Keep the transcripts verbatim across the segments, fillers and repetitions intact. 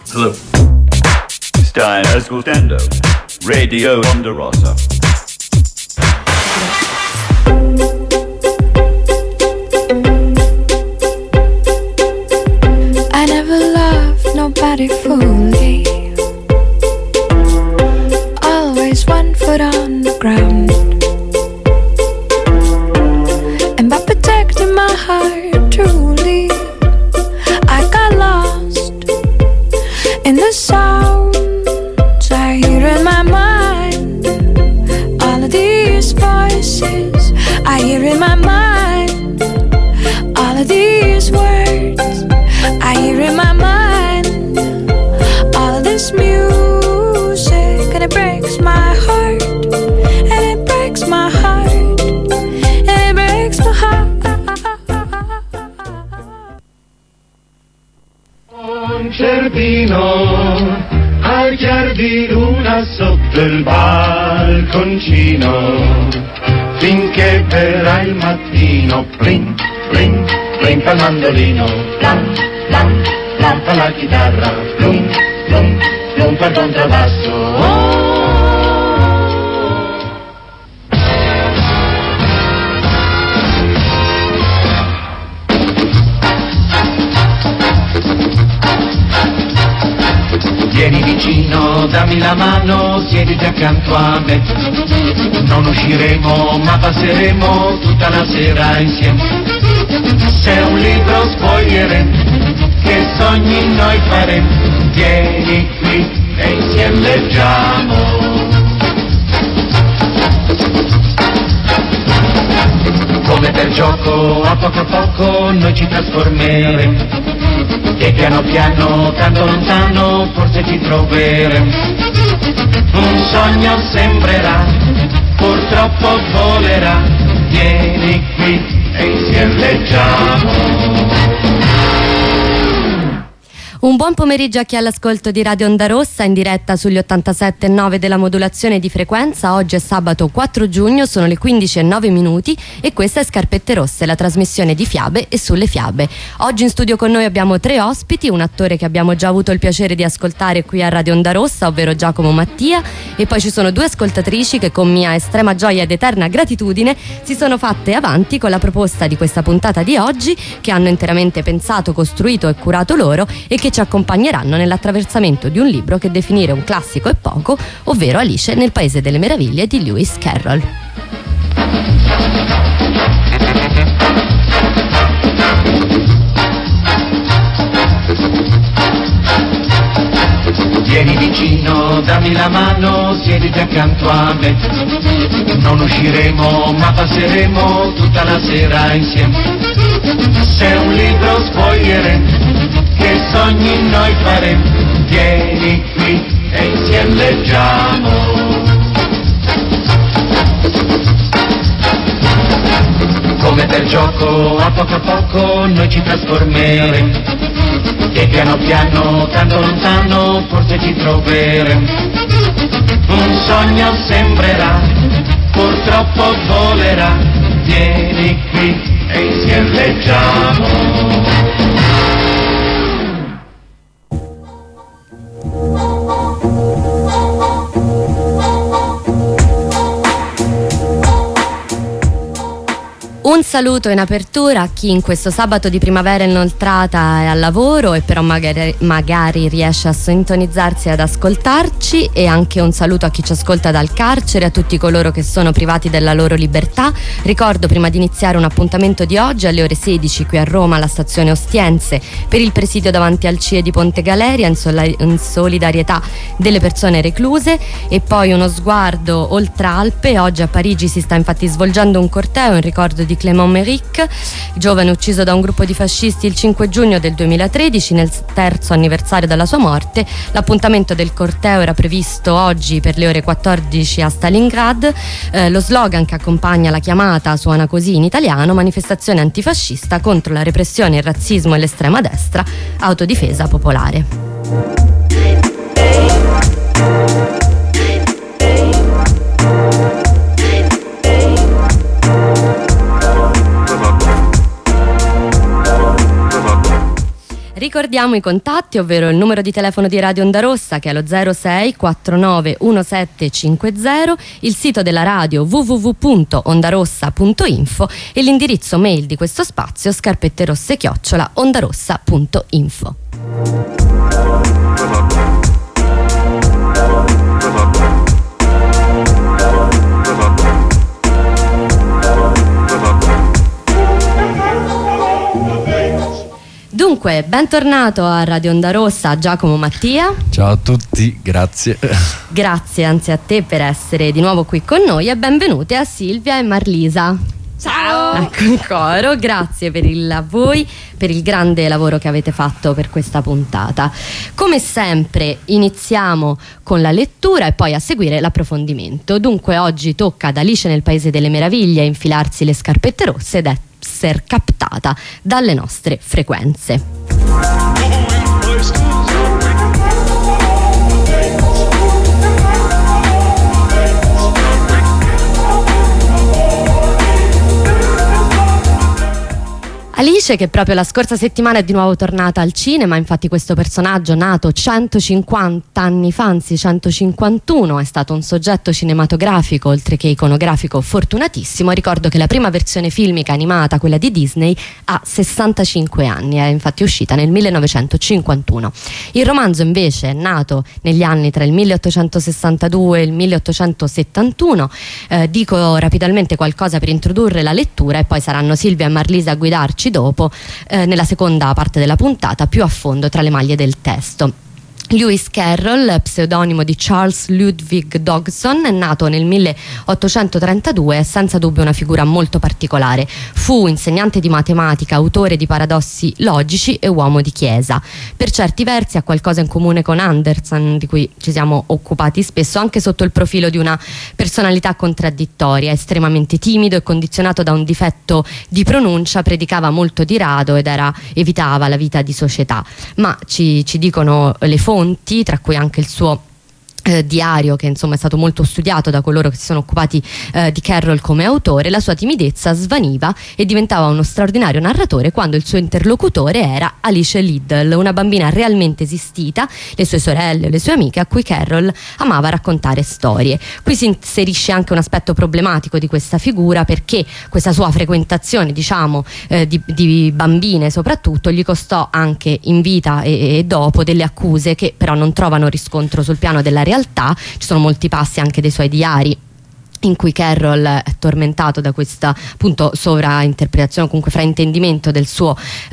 Hello. Stai ascoltando Radio Onda Rossa. I never loved nobody fully. Always one foot on the ground. And by protecting my heart truly, I got lost in the sounds I hear in my mind. All of these voices I hear in my mind. All of these words I hear in my mind. All of this music, and it breaks my heart. And it breaks my heart. And it breaks my heart. Un giardino al chiar di luna sotto il balconcino, finché verrà il mattino, plim, plim, plim fa il mandolino, plam, plam, plam fa la chitarra, plum, plum, plum fa il contrabbasso. Oh! Vieni vicino, dammi la mano, siediti accanto a me. Non usciremo, ma passeremo tutta la sera insieme. Se un libro sfoglieremo, che sogni noi faremo. Vieni qui e insieme leggiamo. Come per gioco, a poco a poco noi ci trasformeremo. E piano piano, tanto lontano, forse ci troveremo. Un sogno sembrerà, purtroppo volerà. Vieni qui e insieme leggiamo. Un buon pomeriggio a chi è all'ascolto di Radio Onda Rossa, in diretta sugli ottantasette virgola nove della modulazione di frequenza. Oggi è sabato quattro giugno, sono le quindici e nove minuti e questa è Scarpette Rosse, la trasmissione di fiabe e sulle fiabe. Oggi in studio con noi abbiamo tre ospiti, un attore che abbiamo già avuto il piacere di ascoltare qui a Radio Onda Rossa, ovvero Giacomo Mattia, e poi ci sono due ascoltatrici che con mia estrema gioia ed eterna gratitudine si sono fatte avanti con la proposta di questa puntata di oggi, che hanno interamente pensato, costruito e curato loro e che ci accompagneranno nell'attraversamento di un libro che definire un classico è poco, ovvero Alice nel Paese delle Meraviglie di Lewis Carroll. Vieni vicino, dammi la mano, siediti accanto a me. Non usciremo, ma passeremo tutta la sera insieme. Se un libro sfoglieremo, che sogni noi faremo. Vieni qui e insieme leggiamo. Come per gioco, a poco a poco noi ci trasformeremo. E piano piano, tanto lontano, forse ci troveremo. Un sogno sembrerà, purtroppo volerà. Vieni qui e insieme leggiamo. Un saluto in apertura a chi in questo sabato di primavera inoltrata è al lavoro e però magari, magari riesce a sintonizzarsi e ad ascoltarci, e anche un saluto a chi ci ascolta dal carcere, a tutti coloro che sono privati della loro libertà. Ricordo prima di iniziare un appuntamento di oggi alle ore sedici qui a Roma alla stazione Ostiense per il presidio davanti al C I E di Ponte Galeria in, sol- in solidarietà delle persone recluse, e poi uno sguardo oltre Alpe. Oggi a Parigi si sta infatti svolgendo un corteo in ricordo di Clément Méric, giovane ucciso da un gruppo di fascisti il cinque giugno del duemilatredici, nel terzo anniversario della sua morte. L'appuntamento del corteo era previsto oggi per le ore quattordici a Stalingrad. Eh, lo slogan che accompagna la chiamata suona così in italiano: manifestazione antifascista contro la repressione, il razzismo e l'estrema destra, autodifesa popolare. ricordiamo i contatti, ovvero il numero di telefono di Radio Onda Rossa, che è lo zero sei quattro nove uno sette cinque zero, il sito della radio w w w punto ondarossa punto info e l'indirizzo mail di questo spazio scarpetterosse chiocciola ondarossa punto info. Dunque, bentornato a Radio Onda Rossa Giacomo Mattia. Ciao a tutti, grazie. Grazie anzi a te per essere di nuovo qui con noi e benvenute a Silvia e Marlisa. Ciao! Ecco il coro, grazie per il, a voi per il grande lavoro che avete fatto per questa puntata. Come sempre iniziamo con la lettura e poi a seguire l'approfondimento. Dunque oggi tocca ad Alice nel Paese delle Meraviglie infilarsi le scarpette rosse ed essere captata dalle nostre frequenze. Alice, che proprio la scorsa settimana è di nuovo tornata al cinema, infatti questo personaggio nato centocinquanta anni fa, anzi centocinquantuno, è stato un soggetto cinematografico oltre che iconografico fortunatissimo. Ricordo che la prima versione filmica animata, quella di Disney, ha sessantacinque anni, è infatti uscita nel millenovecentocinquantuno. Il romanzo invece è nato negli anni tra il milleottocentosessantadue e il milleottocentosettantuno. Eh, dico rapidamente qualcosa per introdurre la lettura e poi saranno Silvia e Marlisa a guidarci dopo eh, nella seconda parte della puntata più a fondo tra le maglie del testo. Lewis Carroll, pseudonimo di Charles Ludwig Dodgson, è nato nel milleottocentotrentadue, è senza dubbio una figura molto particolare. Fu insegnante di matematica, autore di paradossi logici e uomo di chiesa. Per certi versi ha qualcosa in comune con Anderson, di cui ci siamo occupati spesso, anche sotto il profilo di una personalità contraddittoria. Estremamente timido e condizionato da un difetto di pronuncia, predicava molto di rado ed era, evitava la vita di società. Ma ci, ci dicono le fonti, tra cui anche il suo Eh, diario, che insomma è stato molto studiato da coloro che si sono occupati eh, di Carroll come autore. La sua timidezza svaniva e diventava uno straordinario narratore quando il suo interlocutore era Alice Liddell, una bambina realmente esistita, le sue sorelle, le sue amiche, a cui Carroll amava raccontare storie. Qui si inserisce anche un aspetto problematico di questa figura, perché questa sua frequentazione, diciamo, eh, di, di bambine soprattutto, gli costò anche in vita e, e dopo delle accuse che però non trovano riscontro sul piano della realtà. Ci sono molti passi anche dei suoi diari in cui Carroll è tormentato da questa appunto sovrainterpretazione o comunque fraintendimento del suo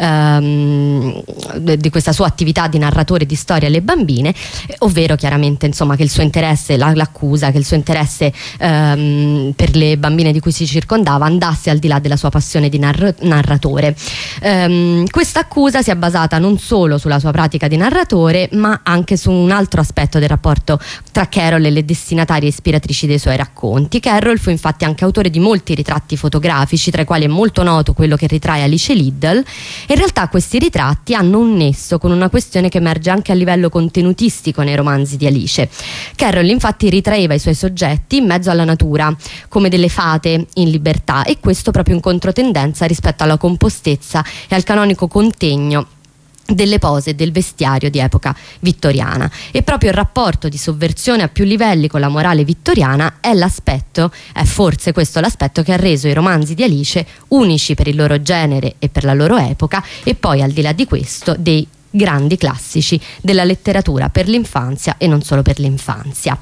ehm, di questa sua attività di narratore di storie alle bambine, ovvero chiaramente insomma che il suo interesse, la, l'accusa che il suo interesse ehm, per le bambine di cui si circondava andasse al di là della sua passione di narr- narratore. Ehm, questa accusa si è basata non solo sulla sua pratica di narratore, ma anche su un altro aspetto del rapporto tra Carroll e le destinatarie ispiratrici dei suoi racconti. Carroll fu infatti anche autore di molti ritratti fotografici, tra i quali è molto noto quello che ritrae Alice Liddell. In realtà questi ritratti hanno un nesso con una questione che emerge anche a livello contenutistico nei romanzi di Alice. Carroll infatti ritraeva i suoi soggetti in mezzo alla natura, come delle fate in libertà, e questo proprio in controtendenza rispetto alla compostezza e al canonico contegno delle pose e del vestiario di epoca vittoriana. E proprio il rapporto di sovversione a più livelli con la morale vittoriana è l'aspetto, è forse questo l'aspetto che ha reso i romanzi di Alice unici per il loro genere e per la loro epoca, e poi al di là di questo dei grandi classici della letteratura per l'infanzia e non solo per l'infanzia.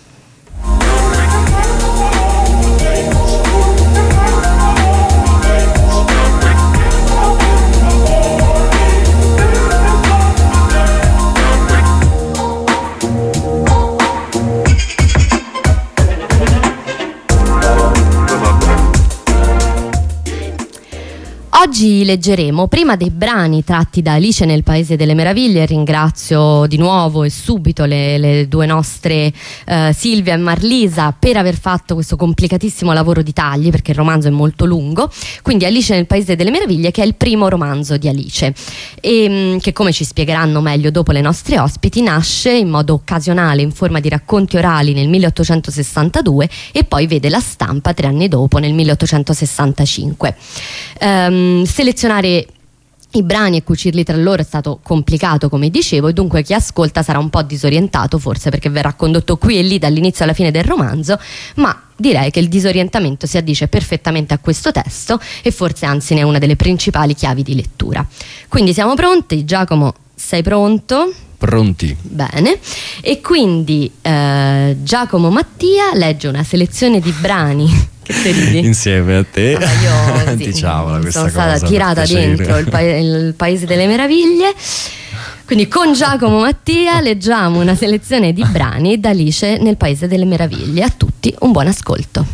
Oggi leggeremo prima dei brani tratti da Alice nel Paese delle Meraviglie. Ringrazio di nuovo e subito le, le due nostre eh, Silvia e Marlisa per aver fatto questo complicatissimo lavoro di tagli, perché il romanzo è molto lungo. Quindi Alice nel Paese delle Meraviglie, che è il primo romanzo di Alice e che, come ci spiegheranno meglio dopo le nostre ospiti, nasce in modo occasionale in forma di racconti orali nel milleottocentosessantadue e poi vede la stampa tre anni dopo, nel milleottocentosessantacinque. Um, selezionare I brani e cucirli tra loro è stato complicato, come dicevo, e dunque chi ascolta sarà un po' disorientato, forse perché verrà condotto qui e lì dall'inizio alla fine del romanzo, ma direi che il disorientamento si addice perfettamente a questo testo e forse anzi ne è una delle principali chiavi di lettura. Quindi siamo pronti? Giacomo, sei pronto? Pronti. Bene, e quindi eh, Giacomo Mattia legge una selezione di brani. Che te ridi? Insieme a te. Ah, io, sì, diciamola questa sono cosa, stata tirata dentro il, pa- il Paese delle Meraviglie. Quindi con Giacomo Mattia leggiamo una selezione di brani d'Alice nel Paese delle Meraviglie. A tutti un buon ascolto.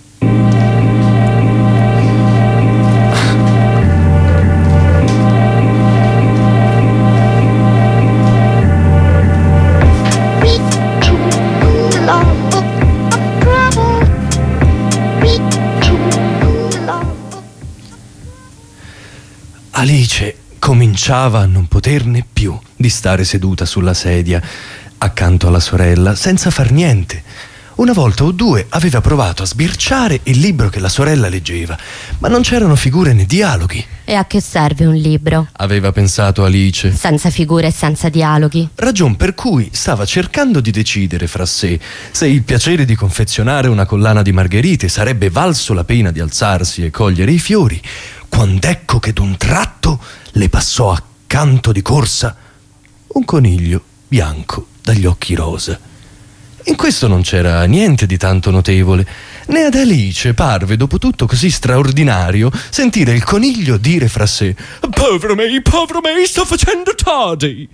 Alice cominciava a non poterne più di stare seduta sulla sedia accanto alla sorella senza far niente. Una volta o due aveva provato a sbirciare il libro che la sorella leggeva, ma non c'erano figure né dialoghi. E a che serve un libro? Aveva pensato Alice. Senza figure e senza dialoghi. Ragion per cui stava cercando di decidere fra sé se il piacere di confezionare una collana di margherite sarebbe valso la pena di alzarsi e cogliere i fiori, quando ecco che d'un tratto le passò accanto di corsa un coniglio bianco dagli occhi rosa. In questo non c'era niente di tanto notevole, né ad Alice parve dopo tutto così straordinario sentire il coniglio dire fra sé: «Povero me, povero me, sto facendo tardi!»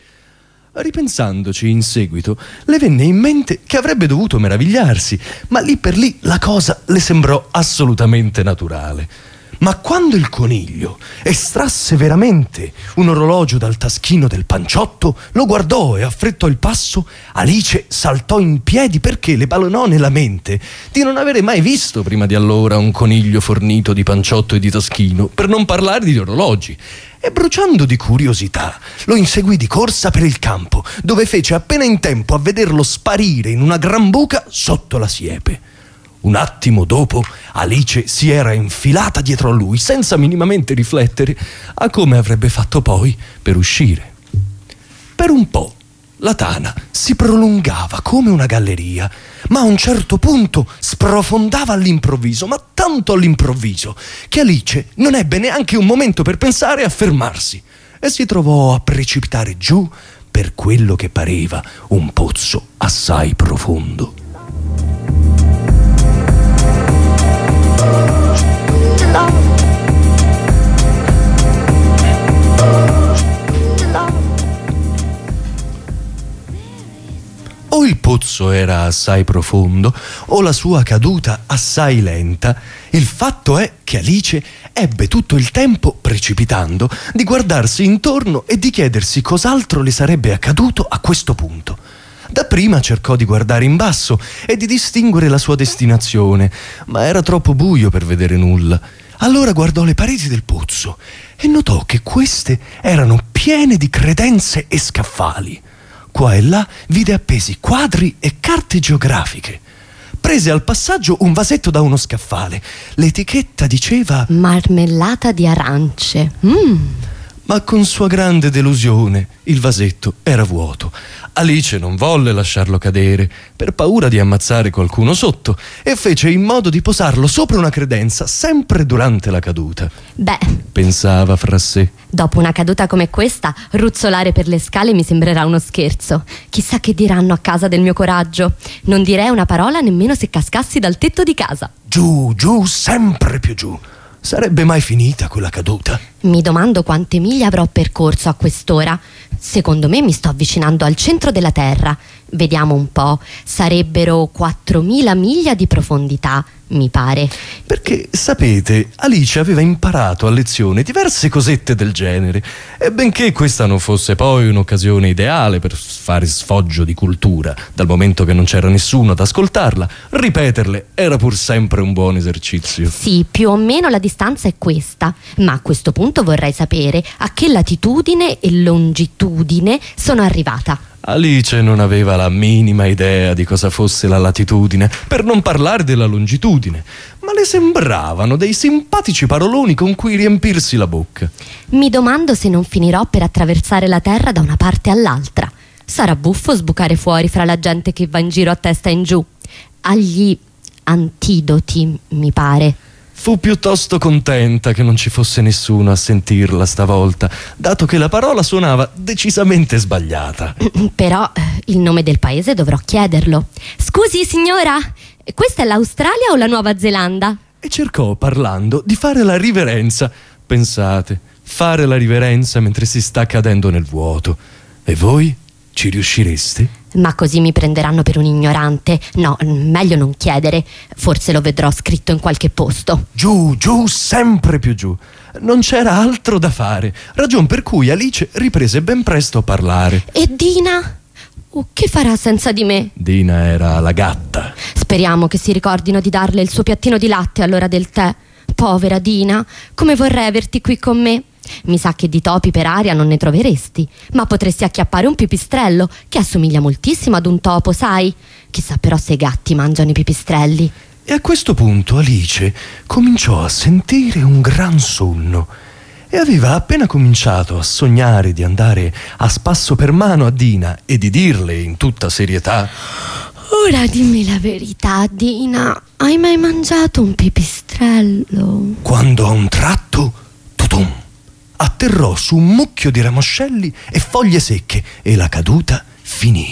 Ripensandoci in seguito, le venne in mente che avrebbe dovuto meravigliarsi, ma lì per lì la cosa le sembrò assolutamente naturale. Ma quando il coniglio estrasse veramente un orologio dal taschino del panciotto, lo guardò e affrettò il passo, Alice saltò in piedi perché le balenò nella mente di non avere mai visto prima di allora un coniglio fornito di panciotto e di taschino, per non parlare di orologi. E bruciando di curiosità lo inseguì di corsa per il campo, dove fece appena in tempo a vederlo sparire in una gran buca sotto la siepe. Un attimo dopo Alice si era infilata dietro a lui senza minimamente riflettere a come avrebbe fatto poi per uscire. Per un po' la tana si prolungava come una galleria, ma a un certo punto sprofondava all'improvviso, ma tanto all'improvviso che Alice non ebbe neanche un momento per pensare a fermarsi e si trovò a precipitare giù per quello che pareva un pozzo assai profondo. O il pozzo era assai profondo, o la sua caduta assai lenta. Il fatto è che Alice ebbe tutto il tempo, precipitando, di guardarsi intorno e di chiedersi cos'altro le sarebbe accaduto a questo punto. Dapprima cercò di guardare in basso e di distinguere la sua destinazione, ma era troppo buio per vedere nulla. Allora guardò le pareti del pozzo e notò che queste erano piene di credenze e scaffali. Qua e là vide appesi quadri e carte geografiche. Prese al passaggio un vasetto da uno scaffale. L'etichetta diceva marmellata di arance. Mm. Ma con sua grande delusione il vasetto era vuoto. Alice non volle lasciarlo cadere per paura di ammazzare qualcuno sotto e fece in modo di posarlo sopra una credenza sempre durante la caduta. Beh, pensava fra sé, dopo una caduta come questa, ruzzolare per le scale mi sembrerà uno scherzo. Chissà che diranno a casa del mio coraggio. Non direi una parola nemmeno se cascassi dal tetto di casa. Giù, giù, sempre più giù. Sarebbe mai finita quella caduta? Mi domando quante miglia avrò percorso a quest'ora. Secondo me mi sto avvicinando al centro della Terra. Vediamo un po', sarebbero quattromila miglia di profondità, mi pare. Perché, sapete, Alice aveva imparato a lezione diverse cosette del genere, e benché questa non fosse poi un'occasione ideale per fare sfoggio di cultura, dal momento che non c'era nessuno ad ascoltarla, ripeterle era pur sempre un buon esercizio. Sì, più o meno la distanza è questa, ma a questo punto vorrei sapere a che latitudine e longitudine sono arrivata. Alice non aveva la minima idea di cosa fosse la latitudine, per non parlare della longitudine, ma le sembravano dei simpatici paroloni con cui riempirsi la bocca. Mi domando se non finirò per attraversare la terra da una parte all'altra. Sarà buffo sbucare fuori fra la gente che va in giro a testa in giù. Agli antidoti, mi pare. Fu piuttosto contenta che non ci fosse nessuno a sentirla stavolta, dato che la parola suonava decisamente sbagliata. Però eh, il nome del paese dovrò chiederlo. Scusi signora, questa è l'Australia o la Nuova Zelanda? E cercò, parlando, di fare la riverenza. Pensate, fare la riverenza mentre si sta cadendo nel vuoto. E voi? Ci riuscireste? Ma così mi prenderanno per un ignorante. No, meglio non chiedere. Forse lo vedrò scritto in qualche posto. Giù, giù, sempre più giù. Non c'era altro da fare, ragion per cui Alice riprese ben presto a parlare. E Dina? Oh, che farà senza di me? Dina era la gatta. Speriamo che si ricordino di darle il suo piattino di latte all'ora del tè. Povera Dina, come vorrei averti qui con me. Mi sa che di topi per aria non ne troveresti, ma potresti acchiappare un pipistrello che assomiglia moltissimo ad un topo, sai? Chissà però se i gatti mangiano i pipistrelli. E a questo punto Alice cominciò a sentire un gran sonno e aveva appena cominciato a sognare di andare a spasso per mano a Dina e di dirle in tutta serietà: ora dimmi la verità, Dina, hai mai mangiato un pipistrello? Quando a un tratto, tutum, atterrò su un mucchio di ramoscelli e foglie secche e la caduta finì.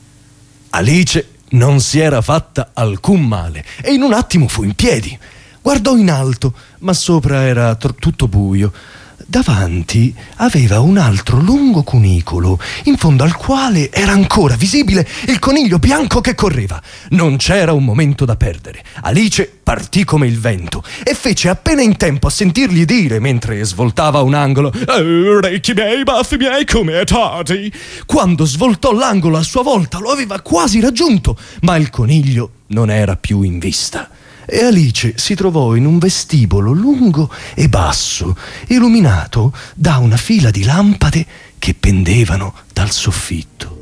Alice non si era fatta alcun male e in un attimo fu in piedi. Guardò in alto, ma sopra era tr- tutto buio. Davanti aveva un altro lungo cunicolo, in fondo al quale era ancora visibile il coniglio bianco che correva. Non c'era un momento da perdere. Alice partì come il vento e fece appena in tempo a sentirgli dire, mentre svoltava un angolo: orecchi miei, baffi miei, come tardi. Quando svoltò l'angolo a sua volta lo aveva quasi raggiunto, ma il coniglio non era più in vista. E Alice si trovò in un vestibolo lungo e basso, illuminato da una fila di lampade che pendevano dal soffitto.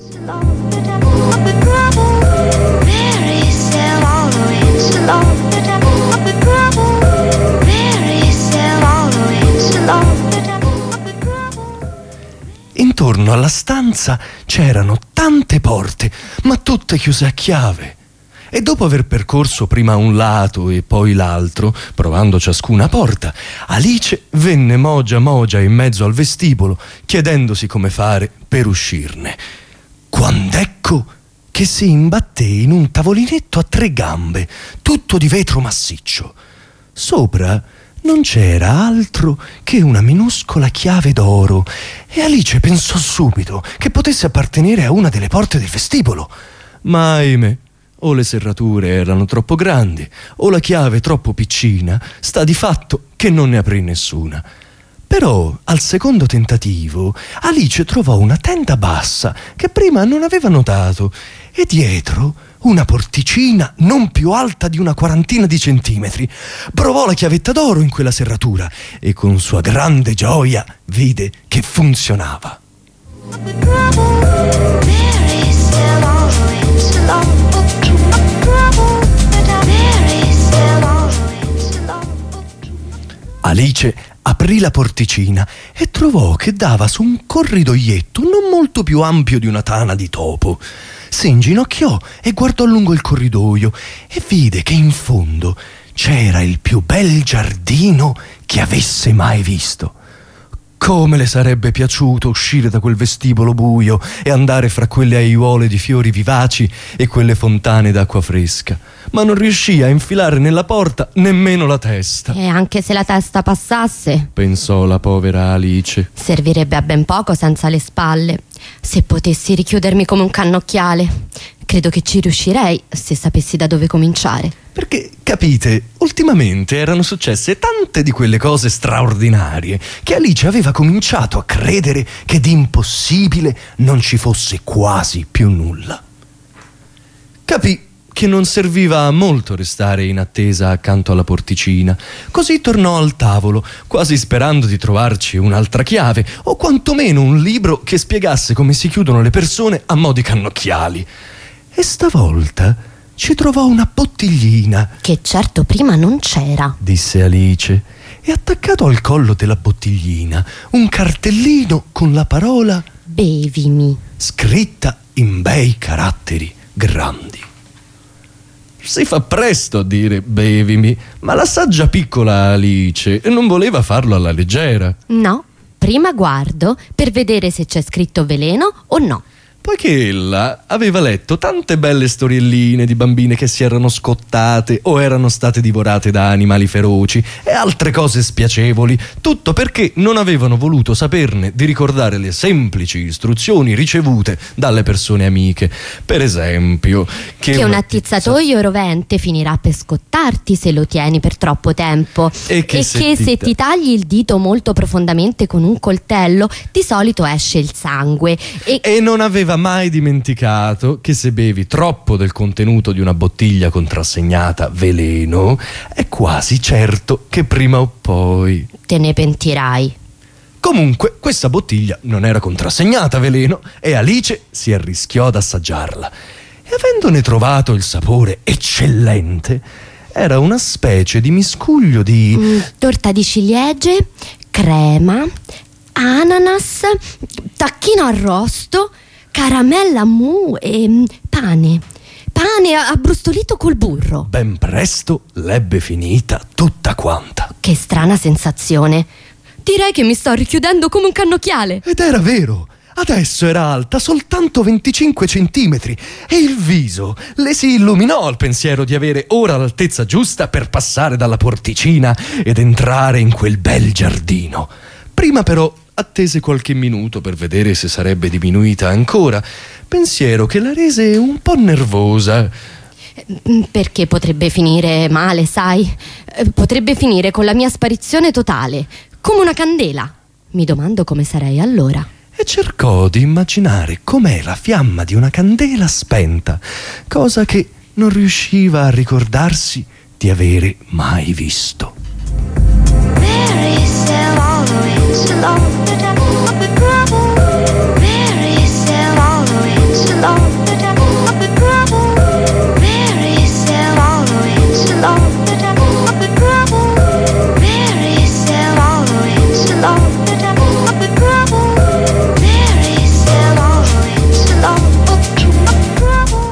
Intorno alla stanza c'erano tante porte, ma tutte chiuse a chiave. E dopo aver percorso prima un lato e poi l'altro, provando ciascuna porta, Alice venne mogia mogia in mezzo al vestibolo, chiedendosi come fare per uscirne. Quand'ecco che si imbatté in un tavolinetto a tre gambe, tutto di vetro massiccio. Sopra non c'era altro che una minuscola chiave d'oro, e Alice pensò subito che potesse appartenere a una delle porte del vestibolo. Ma ahimè, o le serrature erano troppo grandi, o la chiave troppo piccina, sta di fatto che non ne aprì nessuna. Però, al secondo tentativo, Alice trovò una tenda bassa che prima non aveva notato, e dietro una porticina non più alta di una quarantina di centimetri. Provò la chiavetta d'oro in quella serratura e con sua grande gioia vide che funzionava. Alice aprì la porticina e trovò che dava su un corridoietto non molto più ampio di una tana di topo. Si inginocchiò e guardò lungo il corridoio e vide che in fondo c'era il più bel giardino che avesse mai visto. Come le sarebbe piaciuto uscire da quel vestibolo buio e andare fra quelle aiuole di fiori vivaci e quelle fontane d'acqua fresca, ma non riuscì a infilare nella porta nemmeno la testa. E anche se la testa passasse, pensò la povera Alice, servirebbe a ben poco senza le spalle. Se potessi richiudermi come un cannocchiale, credo che ci riuscirei se sapessi da dove cominciare. Perché, capite, ultimamente erano successe tante di quelle cose straordinarie che Alice aveva cominciato a credere che di impossibile non ci fosse quasi più nulla. Capì che non serviva a molto restare in attesa accanto alla porticina. Così tornò al tavolo, quasi sperando di trovarci un'altra chiave o quantomeno un libro che spiegasse come si chiudono le persone a mo' di cannocchiali. E stavolta ci trovò una bottiglina, Che certo prima non c'era. disse Alice, e attaccato al collo della bottiglina un cartellino con la parola Bevimi. scritta in bei caratteri grandi. Si fa presto a dire bevimi, ma la saggia piccola Alice non voleva farlo alla leggera. No, prima guardo per vedere se c'è scritto veleno o no. Poiché ella aveva letto tante belle storielline di bambine che si erano scottate o erano state divorate da animali feroci e altre cose spiacevoli, tutto perché non avevano voluto saperne di ricordare le semplici istruzioni ricevute dalle persone amiche. Per esempio, che, Che un attizzatoio rovente finirà per scottarti se lo tieni per troppo tempo. E che se che ti se ta- ti tagli il dito molto profondamente con un coltello, di solito esce il sangue. E E non aveva mai dimenticato che se bevi troppo del contenuto di una bottiglia contrassegnata veleno, è quasi certo che prima o poi... te ne pentirai. Comunque, questa bottiglia non era contrassegnata veleno e Alice si arrischiò ad assaggiarla. E avendone trovato il sapore eccellente, era una specie di miscuglio di... Mm, torta di ciliegie, crema, ananas, tacchino arrosto, caramella mou e mm, pane. Pane abbrustolito col burro. Ben presto l'ebbe finita tutta quanta. Che strana sensazione. Direi che mi sto richiudendo come un cannocchiale. Ed era vero. Adesso era alta soltanto venticinque centimetri e il viso le si illuminò al pensiero di avere ora l'altezza giusta per passare dalla porticina ed entrare in quel bel giardino. Prima però attese qualche minuto per vedere se sarebbe diminuita ancora, pensiero che la rese un po' nervosa. Mm, Perché potrebbe finire male, sai? Eh, Potrebbe finire con la mia sparizione totale, come una candela. Mi domando come sarei allora. E cercò di immaginare com'è la fiamma di una candela spenta, cosa che non riusciva a ricordarsi di avere mai visto. Very sad, all the way to love, the devil of the gravel. Very sad, all the way to love, the devil of the gravel. Very sad, all the way to love, the devil of the gravel. Very sad, all the way to love, the devil of the gravel. Very sad, all the way to love, the gravel.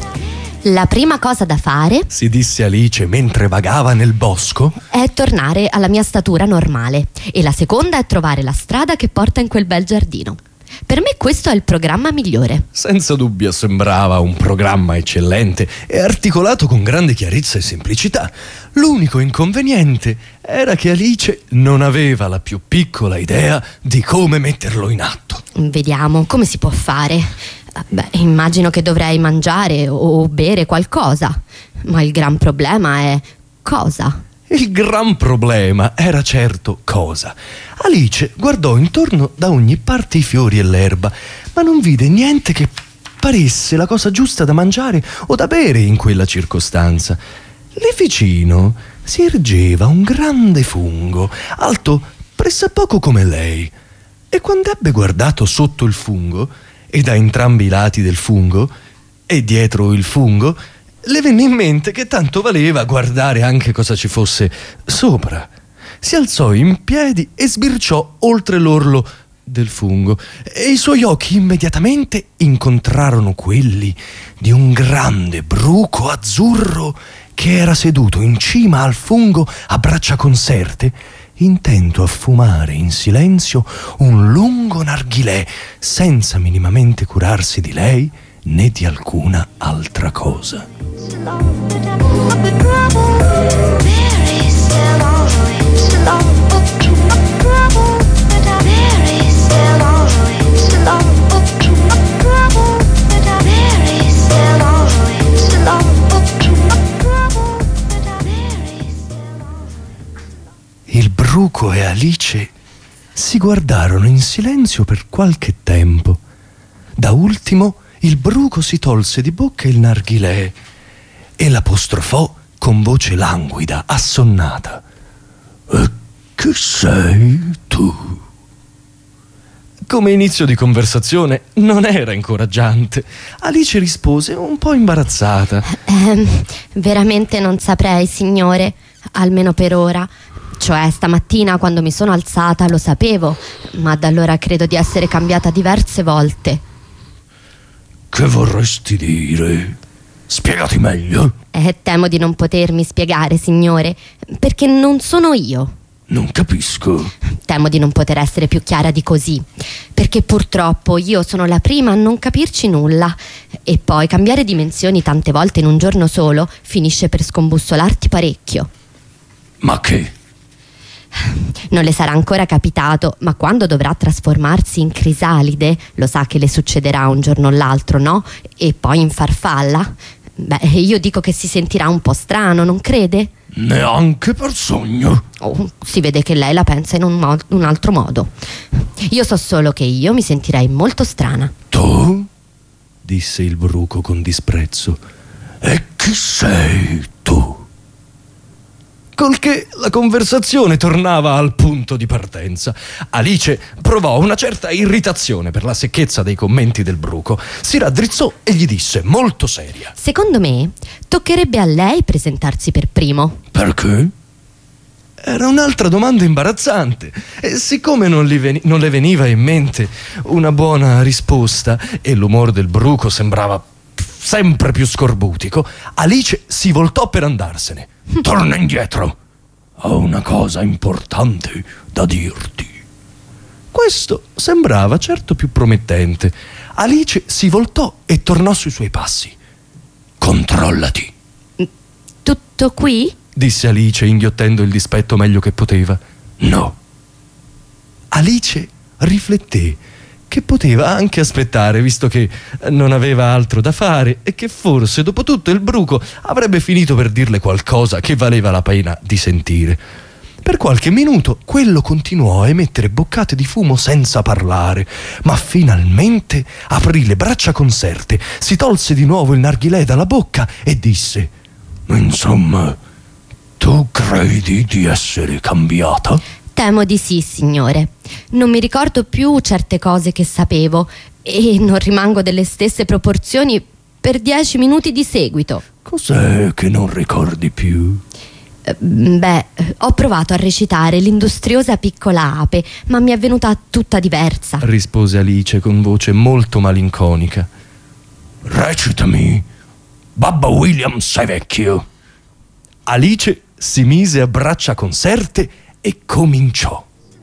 La prima cosa da fare Si disse Alice mentre vagava nel bosco. è tornare alla mia statura normale e la seconda è trovare la strada che porta in quel bel giardino. Per me questo è il programma migliore. Senza dubbio sembrava un programma eccellente e articolato con grande chiarezza e semplicità. L'unico inconveniente era che Alice non aveva la più piccola idea di come metterlo in atto. Vediamo come si può fare. Beh, immagino che dovrei mangiare o bere qualcosa, ma il gran problema è cosa? Il gran problema era certo cosa. Alice guardò intorno da ogni parte i fiori e l'erba, ma non vide niente che paresse la cosa giusta da mangiare o da bere in quella circostanza. Lì vicino si ergeva un grande fungo, alto pressappoco come lei, e quando ebbe guardato sotto il fungo, e da entrambi i lati del fungo, e dietro il fungo, le venne in mente che tanto valeva guardare anche cosa ci fosse sopra. Si alzò in piedi e sbirciò oltre l'orlo del fungo e i suoi occhi immediatamente incontrarono quelli di un grande bruco azzurro che era seduto in cima al fungo a braccia conserte, intento a fumare in silenzio un lungo narghilè, senza minimamente curarsi di lei né di alcuna altra cosa. Love, the devil of the gravel. Very sad, all the way to love, the gravel. Very sad, all the way to love, the gravel. Very sad, all the way to love, the gravel. Very sad. Il bruco e Alice si guardarono in silenzio per qualche tempo. Da ultimo il bruco si tolse di bocca il narghilè e l'apostrofò con voce languida, assonnata. E chi sei tu? Come inizio di conversazione non era incoraggiante. Alice rispose un po' imbarazzata. Eh, veramente non saprei, signore, almeno per ora. Cioè, stamattina quando mi sono alzata lo sapevo, ma da allora credo di essere cambiata diverse volte. Che vorresti dire? Spiegati meglio. Eh, temo di non potermi spiegare, signore, perché non sono io. Non capisco. Temo di non poter essere più chiara di così, perché purtroppo io sono la prima a non capirci nulla, e poi cambiare dimensioni tante volte in un giorno solo finisce per scombussolarti parecchio. Ma che? Non le sarà ancora capitato, ma quando dovrà trasformarsi in crisalide, lo sa che le succederà un giorno o l'altro, no? E poi in farfalla? Beh, io dico che si sentirà un po' strano, non crede? Neanche per sogno. Oh, si vede che lei la pensa in un, mo- un altro modo. Io so solo che io mi sentirei molto strana. Tu? Disse il bruco con disprezzo. E chi sei tu? Col che la conversazione tornava al punto di partenza. Alice provò una certa irritazione per la secchezza dei commenti del bruco. Si raddrizzò e gli disse, molto seria: secondo me toccherebbe a lei presentarsi per primo. Perché? Era un'altra domanda imbarazzante, e siccome non, gli veni- non le veniva in mente una buona risposta e l'umore del bruco sembrava sempre più scorbutico, Alice si voltò per andarsene. Torna indietro, ho una cosa importante da dirti. Questo sembrava certo più promettente. Alice si voltò e tornò sui suoi passi. Controllati. Tutto qui? Disse Alice, inghiottendo il dispetto meglio che poteva. No. Alice rifletté che poteva anche aspettare, visto che non aveva altro da fare e che forse dopo tutto il bruco avrebbe finito per dirle qualcosa che valeva la pena di sentire. Per qualche minuto quello continuò a emettere boccate di fumo senza parlare, ma finalmente aprì le braccia conserte, si tolse di nuovo il narghilè dalla bocca e disse: insomma, tu credi di essere cambiata? Temo di sì, signore. Non mi ricordo più certe cose che sapevo e non rimango delle stesse proporzioni per dieci minuti di seguito. Cos'è che non ricordi più? Beh, ho provato a recitare l'industriosa piccola ape, ma mi è venuta tutta diversa. Rispose Alice con voce molto malinconica. Recitami, Babbo William sei vecchio. Alice si mise a braccia conserte e cominciò.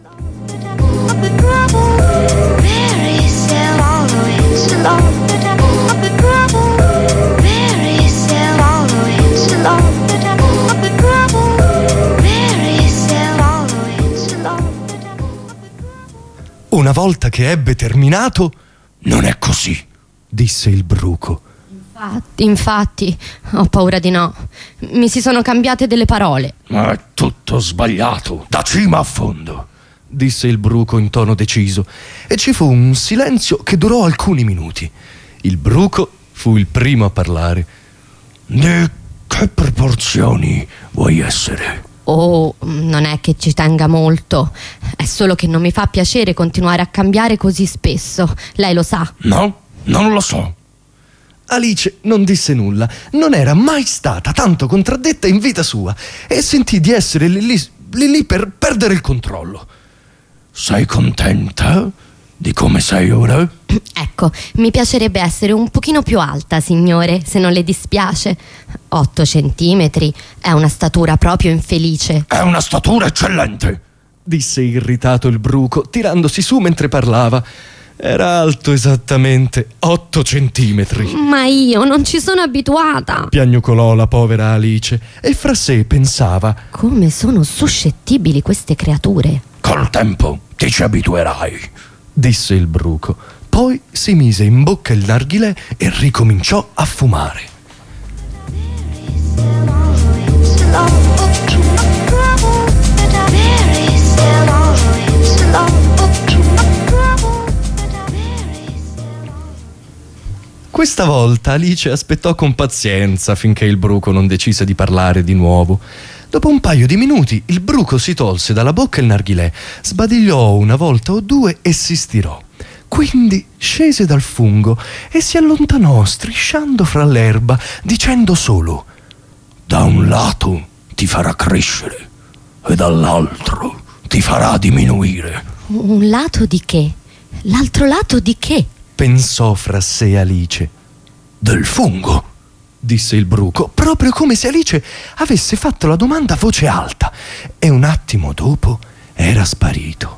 Una volta che ebbe terminato, non è così, disse il bruco. Infatti, infatti, ho paura di no. Mi si sono cambiate delle parole. Ma è tutto sbagliato, da cima a fondo, disse il bruco in tono deciso, e ci fu un silenzio che durò alcuni minuti. Il bruco fu il primo a parlare. Di che proporzioni vuoi essere? Oh, non è che ci tenga molto. È solo che non mi fa piacere continuare a cambiare così spesso. Lei lo sa? No, non lo so. Alice non disse nulla. Non era mai stata tanto contraddetta in vita sua e sentì di essere lì lì, lì, lì per perdere il controllo. Sei contenta di come sei ora? Ecco, mi piacerebbe essere un pochino più alta, signore, se non le dispiace. Otto centimetri è una statura proprio infelice. È una statura eccellente, disse irritato il bruco, tirandosi su mentre parlava. Era alto esattamente otto centimetri. Ma io non ci sono abituata, piagnucolò la povera Alice e fra sé pensava: come sono suscettibili queste creature. Col tempo ti ci abituerai, disse il bruco. Poi si mise in bocca il narghilè e ricominciò a fumare. Questa volta Alice aspettò con pazienza finché il bruco non decise di parlare di nuovo. Dopo un paio di minuti il bruco si tolse dalla bocca il narghilè, sbadigliò una volta o due e si stirò. Quindi scese dal fungo e si allontanò strisciando fra l'erba, dicendo solo: da un lato ti farà crescere e dall'altro ti farà diminuire. Un lato di che? L'altro lato di che? Pensò fra sé Alice. Del fungo, disse il bruco, proprio come se Alice avesse fatto la domanda a voce alta, e un attimo dopo era sparito.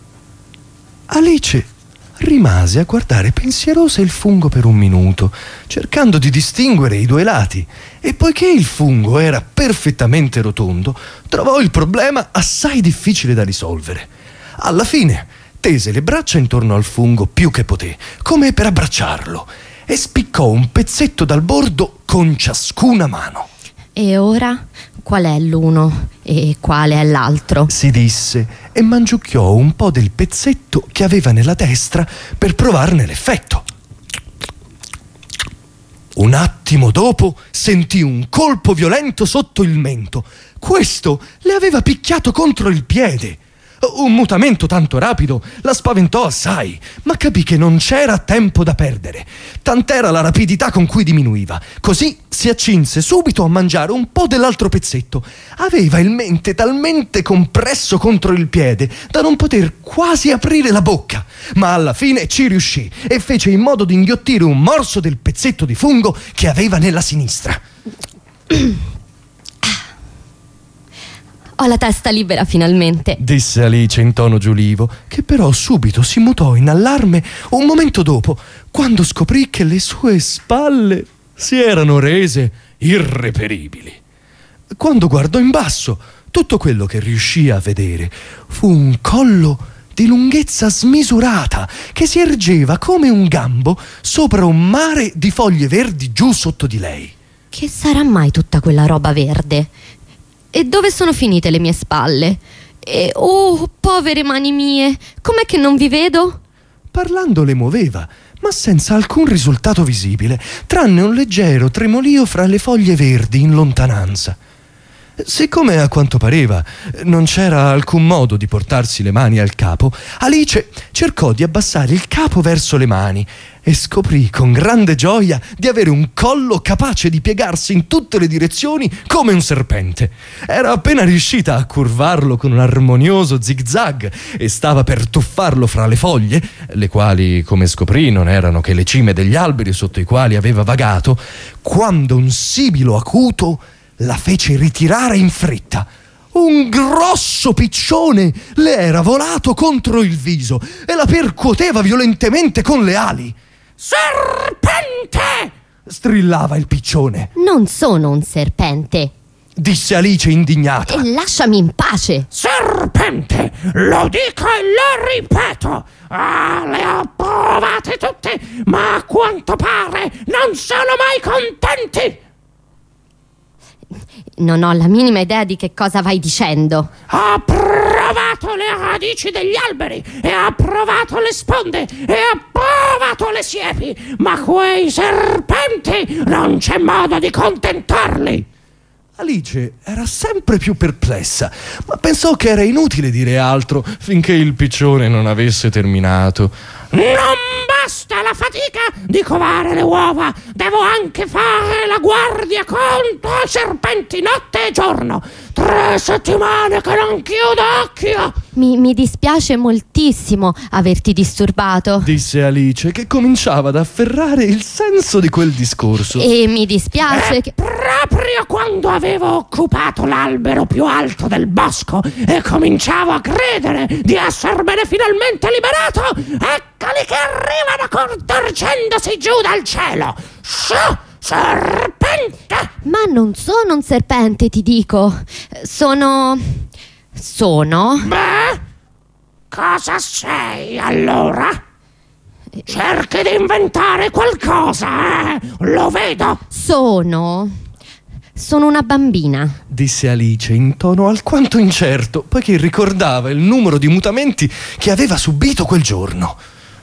Alice rimase a guardare pensierosa il fungo per un minuto, cercando di distinguere i due lati, e poiché il fungo era perfettamente rotondo, trovò il problema assai difficile da risolvere. Alla fine tese le braccia intorno al fungo più che poté, come per abbracciarlo, e spiccò un pezzetto dal bordo con ciascuna mano. E ora qual è l'uno e quale è l'altro? Si disse, e mangiucchiò un po' del pezzetto che aveva nella destra per provarne l'effetto. Un attimo dopo sentì un colpo violento sotto il mento. Questo le aveva picchiato contro il piede. Un mutamento tanto rapido la spaventò assai, ma capì che non c'era tempo da perdere. Tant'era la rapidità con cui diminuiva. Così si accinse subito a mangiare un po' dell'altro pezzetto. Aveva il mente talmente compresso contro il piede da non poter quasi aprire la bocca, ma alla fine ci riuscì e fece in modo di inghiottire un morso del pezzetto di fungo che aveva nella sinistra. Ho la testa libera finalmente, disse Alice in tono giulivo, che però subito si mutò in allarme un momento dopo, quando scoprì che le sue spalle si erano rese irreperibili. Quando guardò in basso, tutto quello che riuscì a vedere fu un collo di lunghezza smisurata che si ergeva come un gambo sopra un mare di foglie verdi giù sotto di lei. Che sarà mai tutta quella roba verde? E dove sono finite le mie spalle? E oh, povere mani mie, com'è che non vi vedo? Parlando le muoveva, ma senza alcun risultato visibile, tranne un leggero tremolio fra le foglie verdi in lontananza. Siccome a quanto pareva non c'era alcun modo di portarsi le mani al capo, Alice cercò di abbassare il capo verso le mani e scoprì con grande gioia di avere un collo capace di piegarsi in tutte le direzioni come un serpente. Era appena riuscita a curvarlo con un armonioso zig-zag e stava per tuffarlo fra le foglie, le quali, come scoprì, non erano che le cime degli alberi sotto i quali aveva vagato, quando un sibilo acuto la fece ritirare in fretta. Un grosso piccione le era volato contro il viso e la percuoteva violentemente con le ali. «Serpente!» strillava il piccione. Non sono un serpente, disse Alice indignata. e lasciami in pace. Serpente, lo dico e lo ripeto. Ah, le ho provate tutte, ma a quanto pare non sono mai contenti. Non ho la minima idea di che cosa vai dicendo. Ho provato le radici degli alberi e ho provato le sponde e ho provato le siepi, ma quei serpenti non c'è modo di contentarli. Alice era sempre più perplessa, ma pensò che era inutile dire altro finché il piccione non avesse terminato. Non basta la fatica di covare le uova, devo anche fare la guardia contro i serpenti notte e giorno. Tre settimane che non chiudo occhio. Mi, mi dispiace moltissimo averti disturbato. Disse Alice, che cominciava ad afferrare il senso di quel discorso. E mi dispiace E che... proprio quando avevo occupato l'albero più alto del bosco e cominciavo a credere di essermene finalmente liberato, eccoli che arrivano contorcendosi giù dal cielo. Su, serpente! Ma non sono un serpente, ti dico. Sono... Sono... Beh, cosa sei allora? Cerchi di inventare qualcosa, eh? Lo vedo. Sono... Sono una bambina. Disse Alice in tono alquanto incerto, poiché ricordava il numero di mutamenti che aveva subito quel giorno.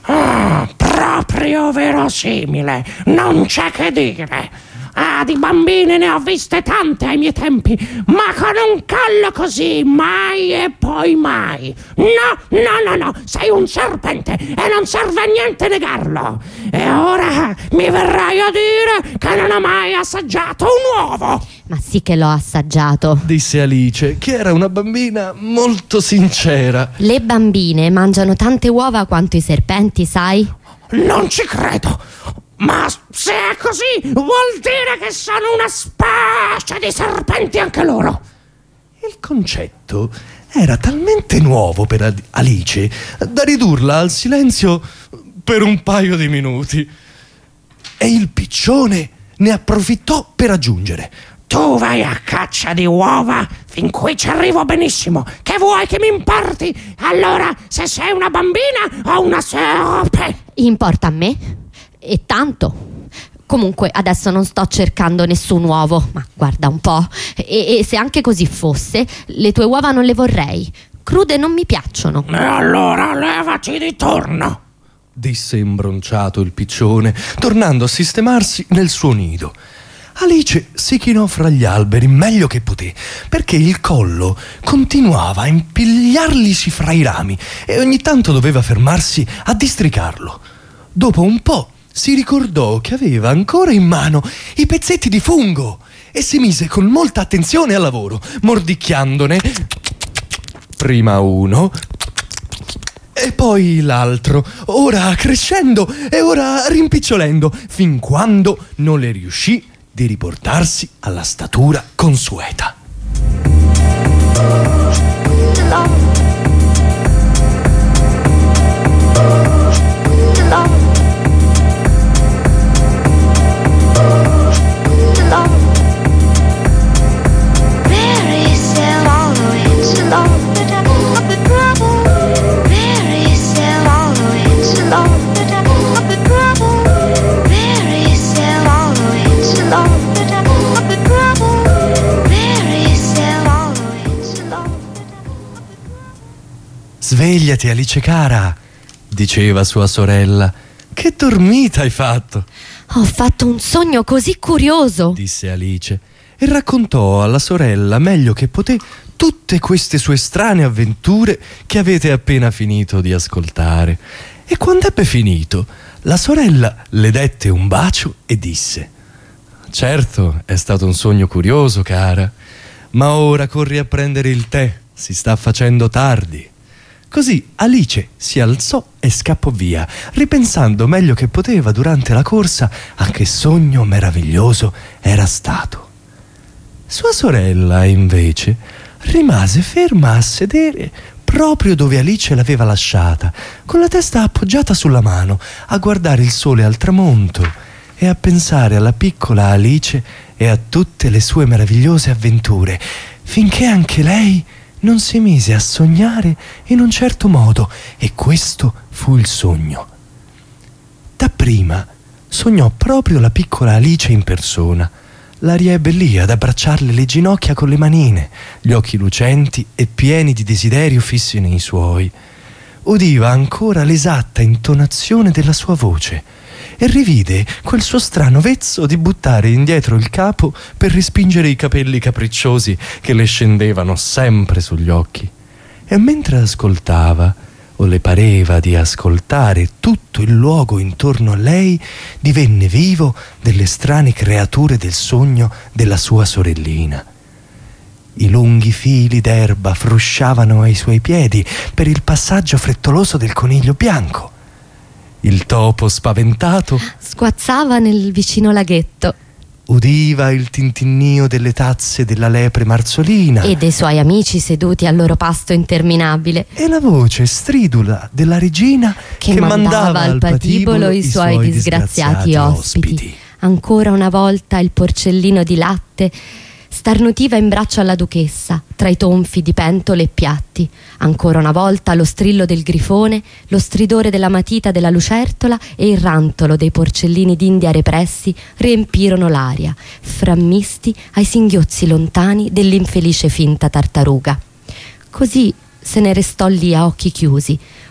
Ah, proprio verosimile, non c'è che dire. Ah, di bambine ne ho viste tante ai miei tempi, ma con un collo così mai e poi mai. No, no, no, no, sei un serpente e non serve a niente negarlo. E ora mi verrai a dire che non ho mai assaggiato un uovo. Ma sì che l'ho assaggiato, disse Alice, che era una bambina molto sincera. Le bambine mangiano tante uova quanto i serpenti, sai? Non ci credo. Ma se è così, vuol dire che sono una specie di serpenti anche loro. Il concetto era talmente nuovo per Alice da ridurla al silenzio per un paio di minuti. E il piccione ne approfittò per aggiungere: tu vai a caccia di uova, fin qui ci arrivo benissimo. Che vuoi che mi importi? Allora, se sei una bambina o una serpe? Importa a me? E tanto. Comunque adesso non sto cercando nessun uovo, ma guarda un po', e, e se anche così fosse, le tue uova non le vorrei, crude non mi piacciono. E allora levati di torno, disse imbronciato il piccione, tornando a sistemarsi nel suo nido. Alice si chinò fra gli alberi meglio che poté, perché il collo continuava a impigliarglisi fra i rami e ogni tanto doveva fermarsi a districarlo. Dopo un po' si ricordò che aveva ancora in mano i pezzetti di fungo e si mise con molta attenzione al lavoro, mordicchiandone prima uno e poi l'altro, ora crescendo e ora rimpicciolendo, fin quando non le riuscì di riportarsi alla statura consueta. Svegliati, Alice cara, diceva sua sorella. Che dormita hai fatto? Ho fatto un sogno così curioso, disse Alice, e raccontò alla sorella meglio che poté tutte queste sue strane avventure che avete appena finito di ascoltare. E quando ebbe finito, la sorella le dette un bacio e disse: certo, è stato un sogno curioso, cara, ma ora corri a prendere il tè, si sta facendo tardi. Così Alice si alzò e scappò via, ripensando meglio che poteva durante la corsa a che sogno meraviglioso era stato. Sua sorella, invece, rimase ferma a sedere proprio dove Alice l'aveva lasciata, con la testa appoggiata sulla mano, a guardare il sole al tramonto e a pensare alla piccola Alice e a tutte le sue meravigliose avventure, finché anche lei non si mise a sognare in un certo modo, e questo fu il sogno. Dapprima sognò proprio la piccola Alice in persona. La riebbe lì ad abbracciarle le ginocchia con le manine, gli occhi lucenti e pieni di desiderio fissi nei suoi. Udiva ancora l'esatta intonazione della sua voce e rivide quel suo strano vezzo di buttare indietro il capo per respingere i capelli capricciosi che le scendevano sempre sugli occhi. E mentre ascoltava, o le pareva di ascoltare, tutto il luogo intorno a lei divenne vivo delle strane creature del sogno della sua sorellina. I lunghi fili d'erba frusciavano ai suoi piedi per il passaggio frettoloso del coniglio bianco. Il topo spaventato sguazzava nel vicino laghetto. Udiva il tintinnio delle tazze della lepre marzolina e dei suoi amici seduti al loro pasto interminabile, e la voce stridula della regina che, che mandava, mandava al patibolo i suoi, suoi disgraziati, disgraziati ospiti. ospiti. Ancora una volta il porcellino di latte starnutiva in braccio alla duchessa, tra i tonfi di pentole e piatti. Ancora una volta lo strillo del grifone, lo stridore della matita della lucertola e il rantolo dei porcellini d'India repressi riempirono l'aria, frammisti ai singhiozzi lontani dell'infelice finta tartaruga. Così se ne restò lì a occhi chiusi,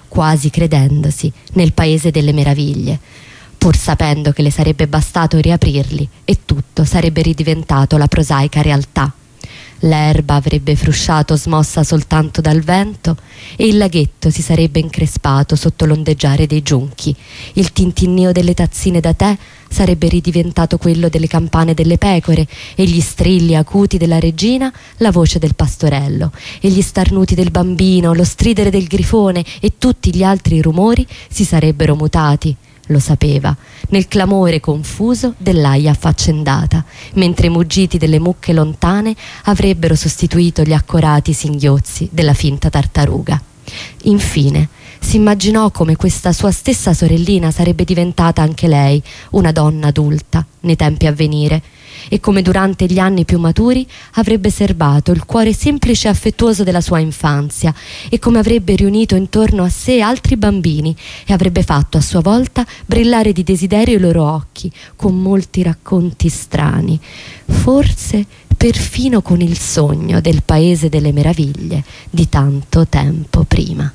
quasi credendosi nel paese delle meraviglie, pur sapendo che le sarebbe bastato riaprirli e tutto sarebbe ridiventato la prosaica realtà. L'erba avrebbe frusciato smossa soltanto dal vento e il laghetto si sarebbe increspato sotto l'ondeggiare dei giunchi. Il tintinnio delle tazzine da tè sarebbe ridiventato quello delle campane delle pecore e gli strilli acuti della regina la voce del pastorello e gli starnuti del bambino, lo stridere del grifone e tutti gli altri rumori si sarebbero mutati, lo sapeva, nel clamore confuso dell'aia affaccendata, mentre i muggiti delle mucche lontane avrebbero sostituito gli accorati singhiozzi della finta tartaruga. Infine si immaginò come questa sua stessa sorellina sarebbe diventata anche lei una donna adulta nei tempi a venire e come durante gli anni più maturi avrebbe serbato il cuore semplice e affettuoso della sua infanzia e come avrebbe riunito intorno a sé altri bambini e avrebbe fatto a sua volta brillare di desiderio i loro occhi con molti racconti strani, forse perfino con il sogno del paese delle meraviglie di tanto tempo prima.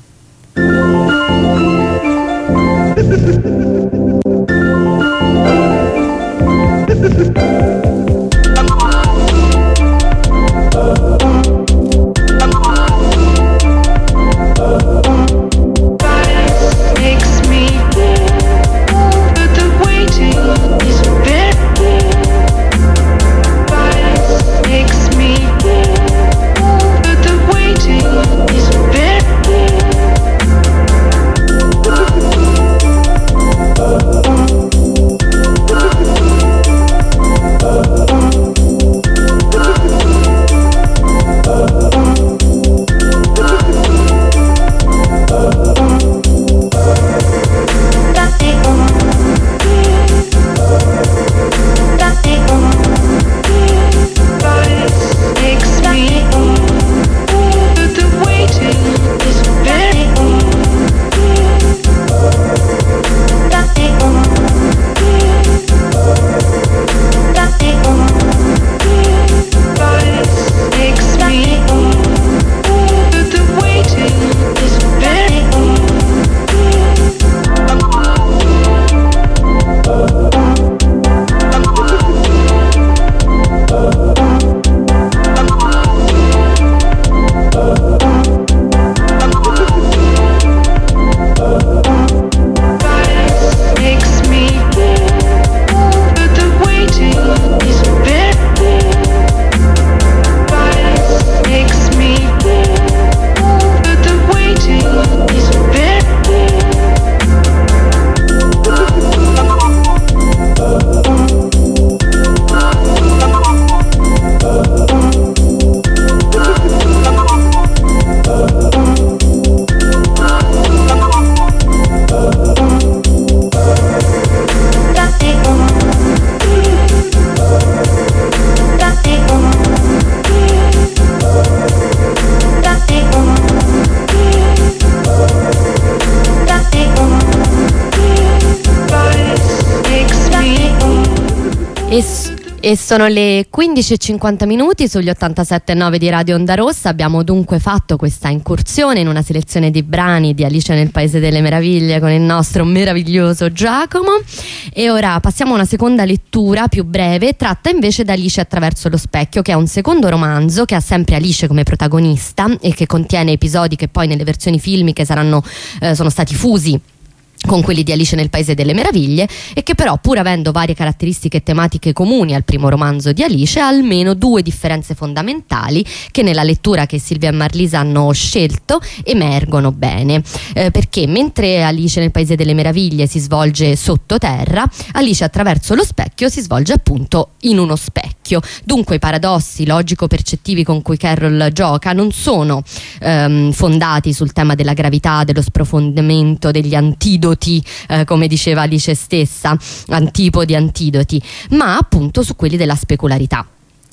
E sono le quindici e cinquanta minuti sugli ottantasette e nove di Radio Onda Rossa. Abbiamo dunque fatto questa incursione in una selezione di brani di Alice nel Paese delle Meraviglie con il nostro meraviglioso Giacomo. E ora passiamo a una seconda lettura più breve, tratta invece da Alice attraverso lo specchio, che è un secondo romanzo che ha sempre Alice come protagonista e che contiene episodi che poi nelle versioni filmiche saranno, eh, sono stati fusi con quelli di Alice nel Paese delle Meraviglie e che però, pur avendo varie caratteristiche tematiche comuni al primo romanzo di Alice, ha almeno due differenze fondamentali che nella lettura che Silvia e Marlisa hanno scelto emergono bene, eh, perché mentre Alice nel Paese delle Meraviglie si svolge sottoterra, Alice attraverso lo specchio si svolge appunto in uno specchio. Dunque i paradossi logico-percettivi con cui Carol gioca non sono ehm, fondati sul tema della gravità, dello sprofondamento, degli antidoti, Eh, come diceva Alice stessa, antipodi, antidoti, ma appunto su quelli della specularità.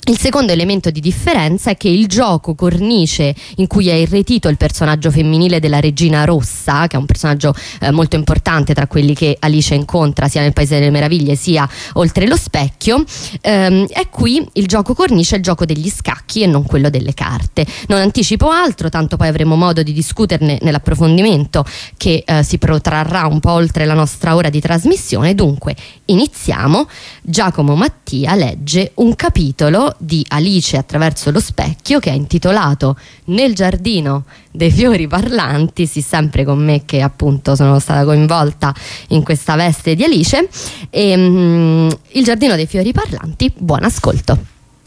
Il secondo elemento di differenza è che il gioco cornice in cui è irretito il personaggio femminile della regina rossa, che è un personaggio eh, molto importante tra quelli che Alice incontra sia nel Paese delle Meraviglie sia oltre lo specchio, ehm, è qui il gioco cornice, il gioco degli scacchi e non quello delle carte. Non anticipo altro, tanto poi avremo modo di discuterne nell'approfondimento che eh, si protrarrà un po' oltre la nostra ora di trasmissione. Dunque iniziamo. Giacomo Mattia legge un capitolo di Alice attraverso lo specchio che è intitolato Nel giardino dei fiori parlanti, sì, sempre con me che appunto sono stata coinvolta in questa veste di Alice. E, mm, il giardino dei fiori parlanti, buon ascolto.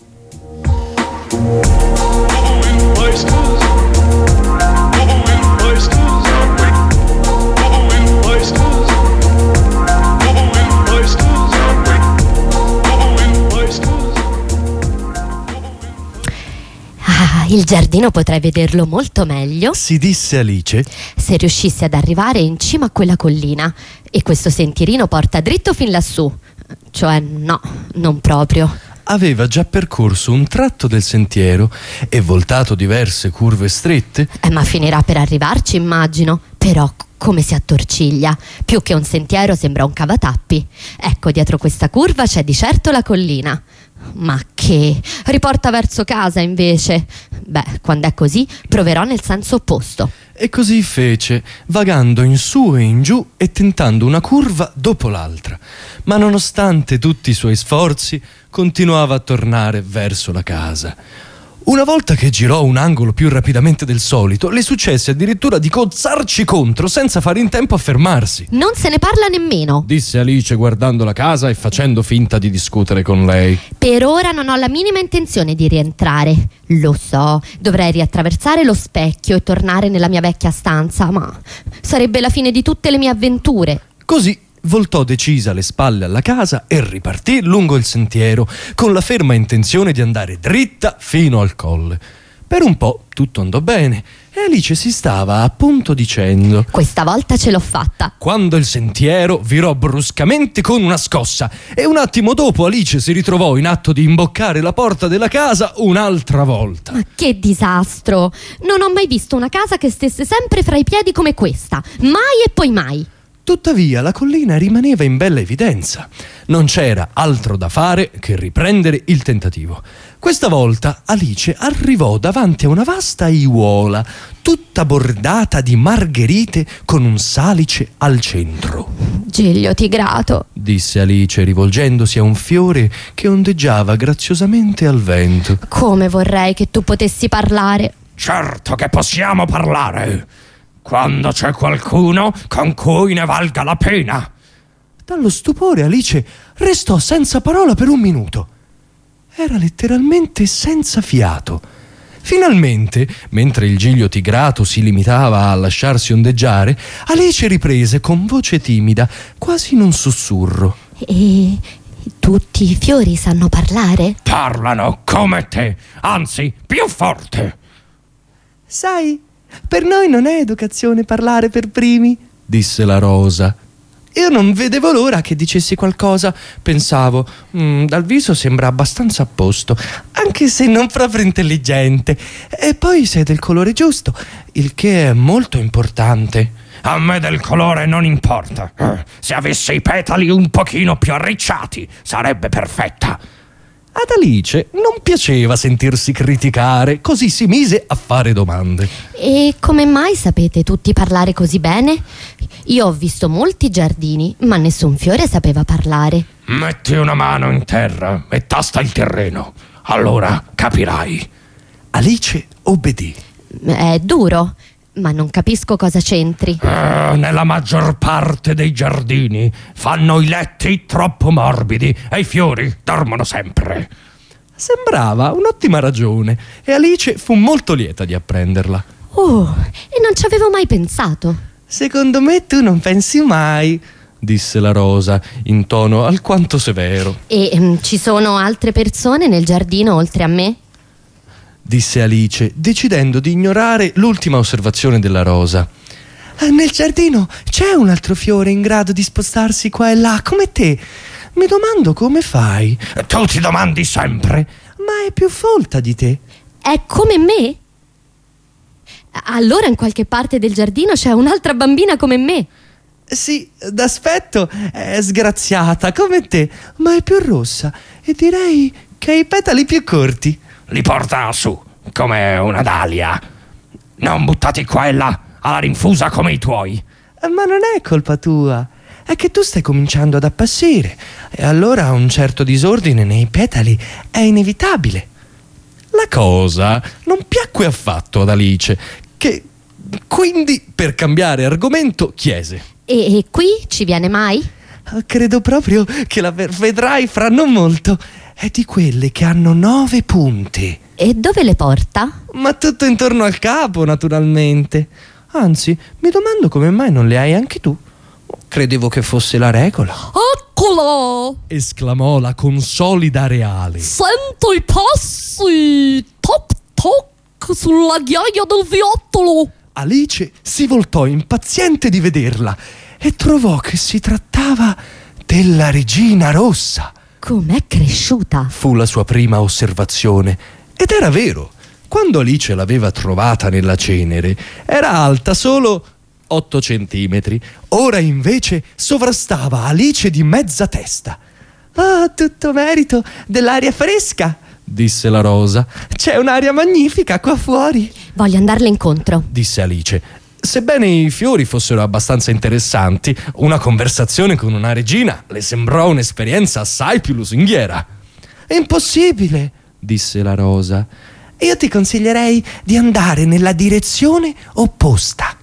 Ah, il giardino potrei vederlo molto meglio, si disse Alice, se riuscissi ad arrivare in cima a quella collina, e questo sentierino porta dritto fin lassù. Cioè no, non proprio. Aveva già percorso un tratto del sentiero e voltato diverse curve strette. Eh, ma finirà per arrivarci, immagino. Però come si attorciglia. Più che un sentiero sembra un cavatappi. Ecco, dietro questa curva c'è di certo la collina. Ma che? Riporta verso casa invece. Beh, quando è così proverò nel senso opposto. E così fece, vagando in su e in giù e tentando una curva dopo l'altra. Ma nonostante tutti i suoi sforzi, continuava a tornare verso la casa. Una volta che girò un angolo più rapidamente del solito, le successe addirittura di cozzarci contro senza fare in tempo a fermarsi. Non se ne parla nemmeno, disse Alice guardando la casa e facendo finta di discutere con lei. Per ora non ho la minima intenzione di rientrare. Lo so, dovrei riattraversare lo specchio e tornare nella mia vecchia stanza, ma sarebbe la fine di tutte le mie avventure. Così voltò decisa le spalle alla casa e ripartì lungo il sentiero con la ferma intenzione di andare dritta fino al colle. Per un po' tutto andò bene e Alice si stava appunto dicendo: questa volta ce l'ho fatta. Quando il sentiero virò bruscamente con una scossa e un attimo dopo Alice si ritrovò in atto di imboccare la porta della casa un'altra volta. Ma che disastro! Non ho mai visto una casa che stesse sempre fra i piedi come questa. Mai e poi mai. Tuttavia la collina rimaneva in bella evidenza. Non c'era altro da fare che riprendere il tentativo. Questa volta Alice arrivò davanti a una vasta aiuola, tutta bordata di margherite con un salice al centro. Giglio tigrato, disse Alice rivolgendosi a un fiore che ondeggiava graziosamente al vento. Come vorrei che tu potessi parlare. Certo che possiamo parlare, quando c'è qualcuno con cui ne valga la pena. Dallo stupore Alice restò senza parola per un minuto. Era letteralmente senza fiato. Finalmente, mentre il Giglio tigrato si limitava a lasciarsi ondeggiare, Alice riprese con voce timida, quasi in un sussurro: E tutti i fiori sanno parlare? Parlano come te, anzi più forte. Sai, per noi non è educazione parlare per primi, disse la rosa. Io non vedevo l'ora che dicessi qualcosa. Pensavo, mm, dal viso sembra abbastanza a posto, anche se non proprio intelligente. E poi sei del colore giusto, il che è molto importante. A me del colore non importa. Eh, se avesse i petali un pochino più arricciati, sarebbe perfetta. Ad Alice non piaceva sentirsi criticare, così si mise a fare domande. E come mai sapete tutti parlare così bene? Io ho visto molti giardini, ma nessun fiore sapeva parlare. Metti una mano in terra e tasta il terreno, allora capirai. Alice obbedì. È duro, ma non capisco cosa c'entri. Uh, nella maggior parte dei giardini fanno i letti troppo morbidi e i fiori dormono sempre. Sembrava un'ottima ragione e Alice fu molto lieta di apprenderla. Oh, e non ci avevo mai pensato. Secondo me tu non pensi mai, disse la rosa in tono alquanto severo. E um, ci sono altre persone nel giardino oltre a me? Disse Alice, decidendo di ignorare l'ultima osservazione della rosa. Nel giardino c'è un altro fiore in grado di spostarsi qua e là, come te. Mi domando come fai. Tu ti domandi sempre. Ma è più folta di te. È come me? Allora in qualche parte del giardino c'è un'altra bambina come me. Sì, d'aspetto è sgraziata come te, ma è più rossa e direi che ha i petali più corti. Li porta su, come una dalia. Non buttati qua e là, alla rinfusa come i tuoi. Ma non è colpa tua, è che tu stai cominciando ad appassire e allora un certo disordine nei petali è inevitabile. La cosa non piacque affatto ad Alice, che quindi, per cambiare argomento, chiese: E, e qui ci viene mai? Credo proprio che la ver- vedrai fra non molto. È di quelle che hanno nove punte. E dove le porta? Ma tutto intorno al capo, naturalmente. Anzi, mi domando come mai non le hai anche tu. Credevo che fosse la regola. Eccolo! Esclamò la consolida reale. Sento i passi! Toc toc sulla ghiaia del viottolo! Alice si voltò impaziente di vederla e trovò che si trattava della regina rossa. Com'è cresciuta? Fu la sua prima osservazione. Ed era vero. Quando Alice l'aveva trovata nella cenere, era alta solo otto centimetri. Ora invece sovrastava Alice di mezza testa. Ah, tutto merito dell'aria fresca, disse la rosa. C'è un'aria magnifica qua fuori. Voglio andarle incontro, disse Alice. Sebbene i fiori fossero abbastanza interessanti, una conversazione con una regina le sembrò un'esperienza assai più lusinghiera. Impossibile, disse la rosa. Io ti consiglierei di andare nella direzione opposta.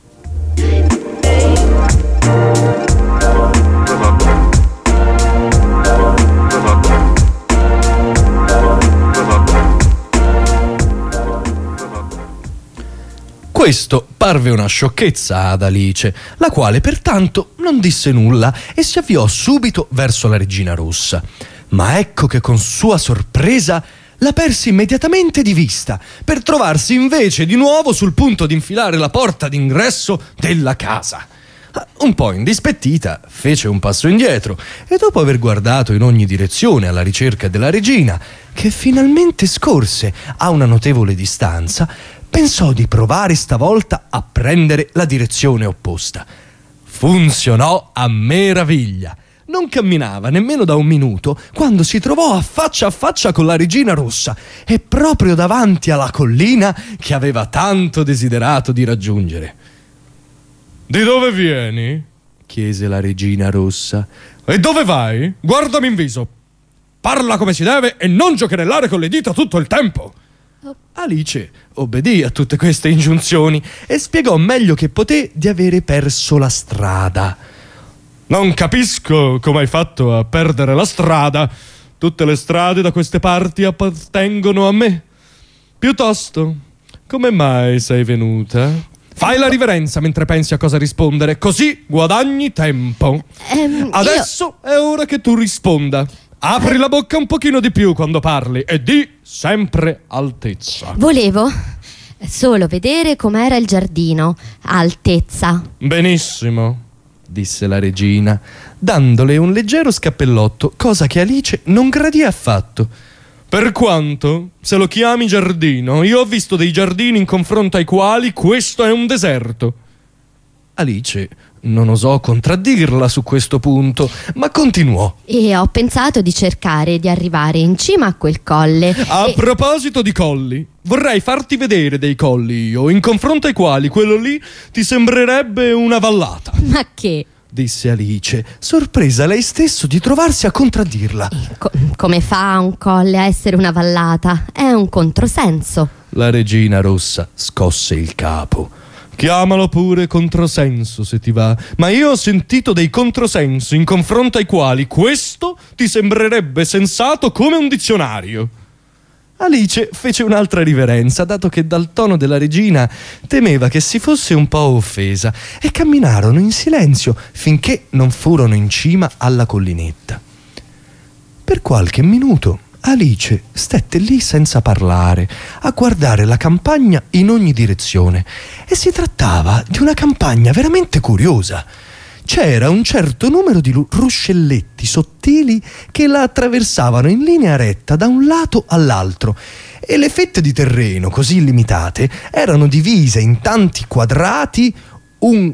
Questo parve una sciocchezza ad Alice, la quale pertanto non disse nulla e si avviò subito verso la regina rossa. Ma ecco che con sua sorpresa la perse immediatamente di vista, per trovarsi invece di nuovo sul punto di infilare la porta d'ingresso della casa. Un po' indispettita, fece un passo indietro e dopo aver guardato in ogni direzione alla ricerca della regina, che finalmente scorse a una notevole distanza, pensò di provare stavolta a prendere la direzione opposta. Funzionò a meraviglia. Non camminava nemmeno da un minuto quando si trovò a faccia a faccia con la regina rossa e proprio davanti alla collina che aveva tanto desiderato di raggiungere. «Di dove vieni?» chiese la regina rossa. «E dove vai? Guardami in viso. Parla come si deve e non giocherellare con le dita tutto il tempo». Alice obbedì a tutte queste ingiunzioni e spiegò meglio che poté di avere perso la strada. «Non capisco come hai fatto a perdere la strada. Tutte le strade da queste parti appartengono a me. Piuttosto, come mai sei venuta? Fai la riverenza mentre pensi a cosa rispondere, così guadagni tempo. Ehm, Adesso io... è ora che tu risponda. Apri la bocca un pochino di più quando parli e di sempre altezza». Volevo solo vedere com'era il giardino. Altezza. «Benissimo», disse la regina, dandole un leggero scappellotto, cosa che Alice non gradì affatto. «Per quanto, se lo chiami giardino, io ho visto dei giardini in confronto ai quali questo è un deserto». Alice non osò contraddirla su questo punto, ma continuò. E ho pensato di cercare di arrivare in cima a quel colle. A e... proposito di colli, vorrei farti vedere dei colli io, in confronto ai quali quello lì ti sembrerebbe una vallata. Ma che? Disse Alice, sorpresa lei stesso di trovarsi a contraddirla. Co- come fa un colle a essere una vallata? È un controsenso. La regina rossa scosse il capo. Chiamalo pure controsenso se ti va, ma io ho sentito dei controsensi in confronto ai quali questo ti sembrerebbe sensato come un dizionario. Alice fece un'altra riverenza, dato che dal tono della regina temeva che si fosse un po' offesa, e camminarono in silenzio finché non furono in cima alla collinetta. Per qualche minuto Alice stette lì senza parlare, a guardare la campagna in ogni direzione, e si trattava di una campagna veramente curiosa. c'era un certo numero di lu- ruscelletti sottili che la attraversavano in linea retta da un lato all'altro, e le fette di terreno così limitate erano divise in tanti quadrati un,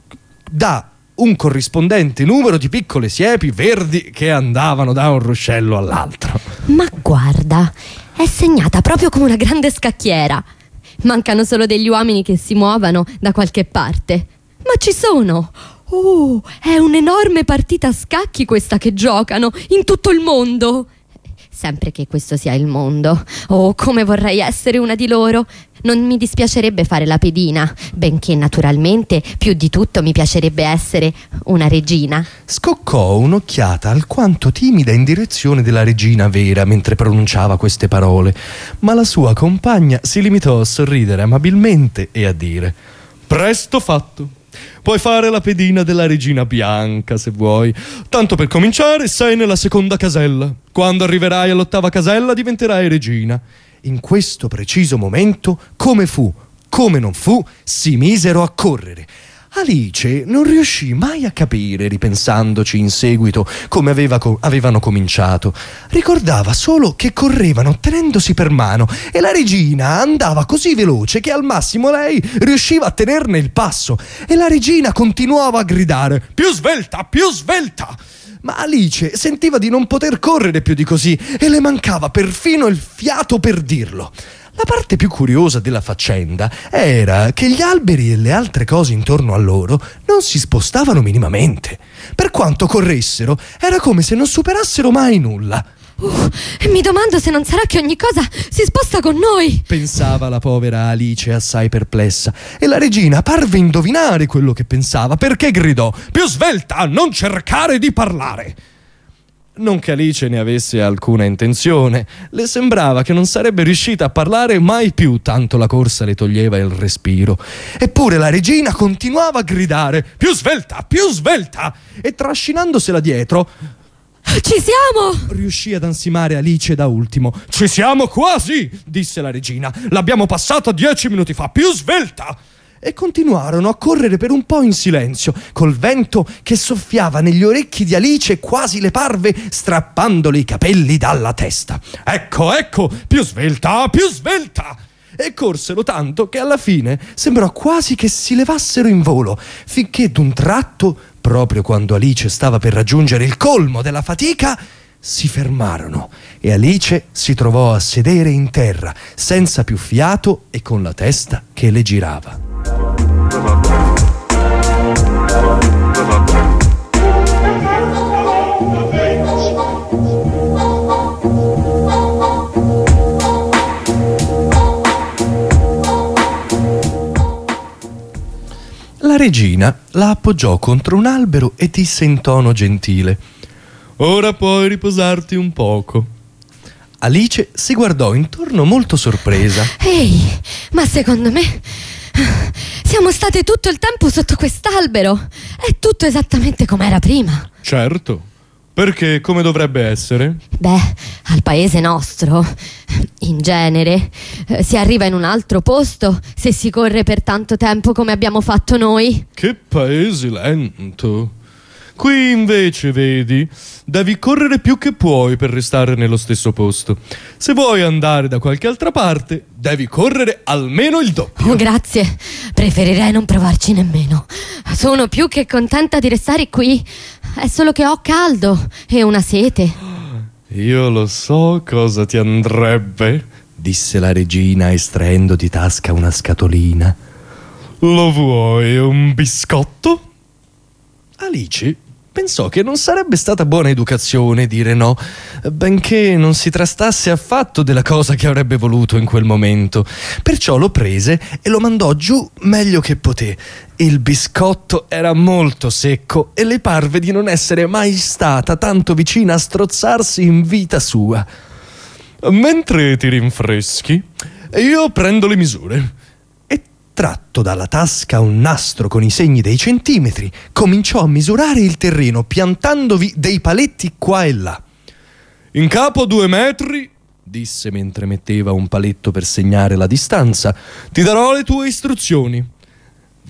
da un corrispondente numero di piccole siepi verdi che andavano da un ruscello all'altro. Ma guarda, è segnata proprio come una grande scacchiera. Mancano solo degli uomini che si muovano da qualche parte. Ma ci sono! Oh, è un'enorme partita a scacchi questa che giocano in tutto il mondo. Sempre che questo sia il mondo. Oh, come vorrei essere una di loro. Non mi dispiacerebbe fare la pedina, benché naturalmente più di tutto mi piacerebbe essere una regina. Scoccò un'occhiata alquanto timida in direzione della regina vera mentre pronunciava queste parole, ma la sua compagna si limitò a sorridere amabilmente e a dire: presto fatto. Puoi fare la pedina della regina bianca se vuoi. Tanto per cominciare sei nella seconda casella. Quando arriverai all'ottava casella diventerai regina. In questo preciso momento, come fu, come non fu, si misero a correre. Alice non riuscì mai a capire, ripensandoci in seguito, come aveva co- avevano cominciato. Ricordava solo che correvano tenendosi per mano e la regina andava così veloce che al massimo lei riusciva a tenerne il passo, e la regina continuava a gridare: più svelta, più svelta! Ma Alice sentiva di non poter correre più di così e le mancava perfino il fiato per dirlo. La parte più curiosa della faccenda era che gli alberi e le altre cose intorno a loro non si spostavano minimamente. Per quanto corressero, era come se non superassero mai nulla. Uh, mi domando se non sarà che ogni cosa si sposta con noi, pensava la povera Alice assai perplessa, e la regina parve indovinare quello che pensava, perché gridò: più svelta, non cercare di parlare! Non che Alice ne avesse alcuna intenzione, le sembrava che non sarebbe riuscita a parlare mai più, tanto la corsa le toglieva il respiro. Eppure la regina continuava a gridare: più svelta, più svelta! E trascinandosela dietro, ci siamo! riuscì ad ansimare Alice da ultimo. Ci siamo quasi, disse la regina. L'abbiamo passata dieci minuti fa, più svelta! E continuarono a correre per un po' in silenzio, col vento che soffiava negli orecchi di Alice quasi le parve strappandole i capelli dalla testa. Ecco, ecco, più svelta, più svelta! E corsero tanto che alla fine sembrò quasi che si levassero in volo, finché d'un tratto, proprio quando Alice stava per raggiungere il colmo della fatica, si fermarono e Alice si trovò a sedere in terra, senza più fiato e con la testa che le girava. La regina la appoggiò contro un albero e disse in tono gentile: ora puoi riposarti un poco. Alice si guardò intorno molto sorpresa. Ehi, ma secondo me siamo state tutto il tempo sotto quest'albero. È tutto esattamente come era prima. Certo, perché come dovrebbe essere? Beh, al paese nostro, in genere, eh, si arriva in un altro posto se si corre per tanto tempo come abbiamo fatto noi. Che paese lento! Qui invece, vedi, devi correre più che puoi per restare nello stesso posto. Se vuoi andare da qualche altra parte, devi correre almeno il doppio. Oh, grazie. Preferirei non provarci nemmeno. Sono più che contenta di restare qui. È solo che ho caldo e una sete. Io lo so cosa ti andrebbe, disse la regina estraendo di tasca una scatolina. Lo vuoi un biscotto? Alice pensò che non sarebbe stata buona educazione dire no, benché non si trattasse affatto della cosa che avrebbe voluto in quel momento. Perciò lo prese e lo mandò giù meglio che poté. Il biscotto era molto secco e le parve di non essere mai stata tanto vicina a strozzarsi in vita sua. Mentre ti rinfreschi, io prendo le misure. Tratto dalla tasca un nastro con i segni dei centimetri, cominciò a misurare il terreno piantandovi dei paletti qua e là. In capo due metri, disse mentre metteva un paletto per segnare la distanza, ti darò le tue istruzioni.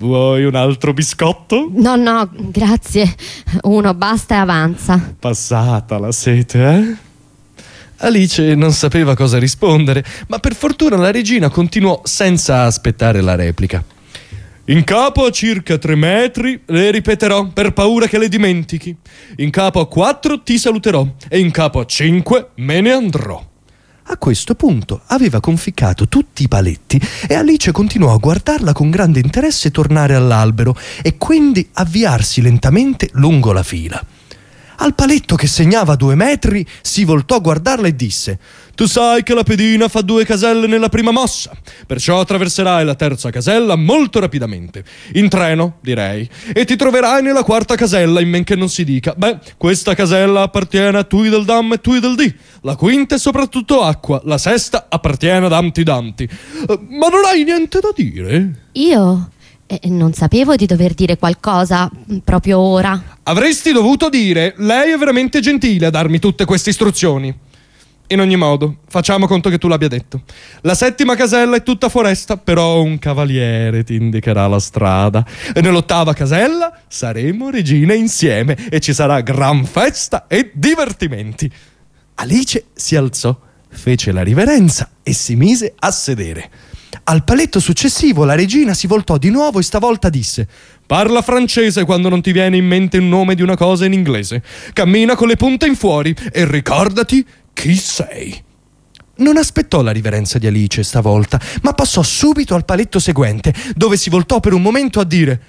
Vuoi un altro biscotto? No, no, grazie. Uno basta e avanza. Passata la sete, eh? Alice non sapeva cosa rispondere, ma per fortuna la regina continuò senza aspettare la replica. In capo a circa tre metri le ripeterò per paura che le dimentichi. In capo a quattro ti saluterò e in capo a cinque me ne andrò. A questo punto aveva conficcato tutti i paletti e Alice continuò a guardarla con grande interesse tornare all'albero e quindi avviarsi lentamente lungo la fila. Al paletto che segnava due metri si voltò a guardarla e disse: tu sai che la pedina fa due caselle nella prima mossa, perciò attraverserai la terza casella molto rapidamente, in treno direi, e ti troverai nella quarta casella in men che non si dica: beh, questa casella appartiene a Tweedledum e Tweedledee, la quinta è soprattutto acqua, la sesta appartiene ad Humpty Dumpty. Uh, ma non hai niente da dire? Io? Eh, non sapevo di dover dire qualcosa proprio ora. Avresti dovuto dire: lei è veramente gentile a darmi tutte queste istruzioni. In ogni modo, facciamo conto che tu l'abbia detto. La settima casella è tutta foresta, però un cavaliere ti indicherà la strada. E nell'ottava casella saremo regine insieme e ci sarà gran festa e divertimenti. Alice si alzò, fece la riverenza e si mise a sedere. Al paletto successivo la regina si voltò di nuovo e stavolta disse: parla francese quando non ti viene in mente il nome di una cosa in inglese. Cammina con le punte in fuori e ricordati chi sei. Non aspettò la riverenza di Alice stavolta, ma passò subito al paletto seguente, dove si voltò per un momento a dire: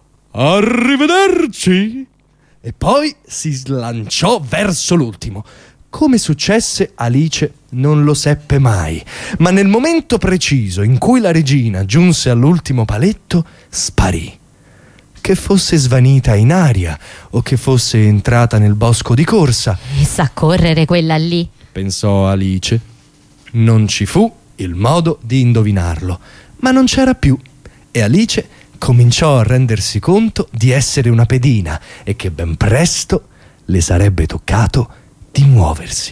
arrivederci! E poi si slanciò verso l'ultimo. Come successe, Alice non lo seppe mai, ma nel momento preciso in cui la regina giunse all'ultimo paletto, sparì. Che fosse svanita in aria o che fosse entrata nel bosco di corsa. E sa correre quella lì, pensò Alice. Non ci fu il modo di indovinarlo, ma non c'era più, e Alice cominciò a rendersi conto di essere una pedina e che ben presto le sarebbe toccato di muoversi.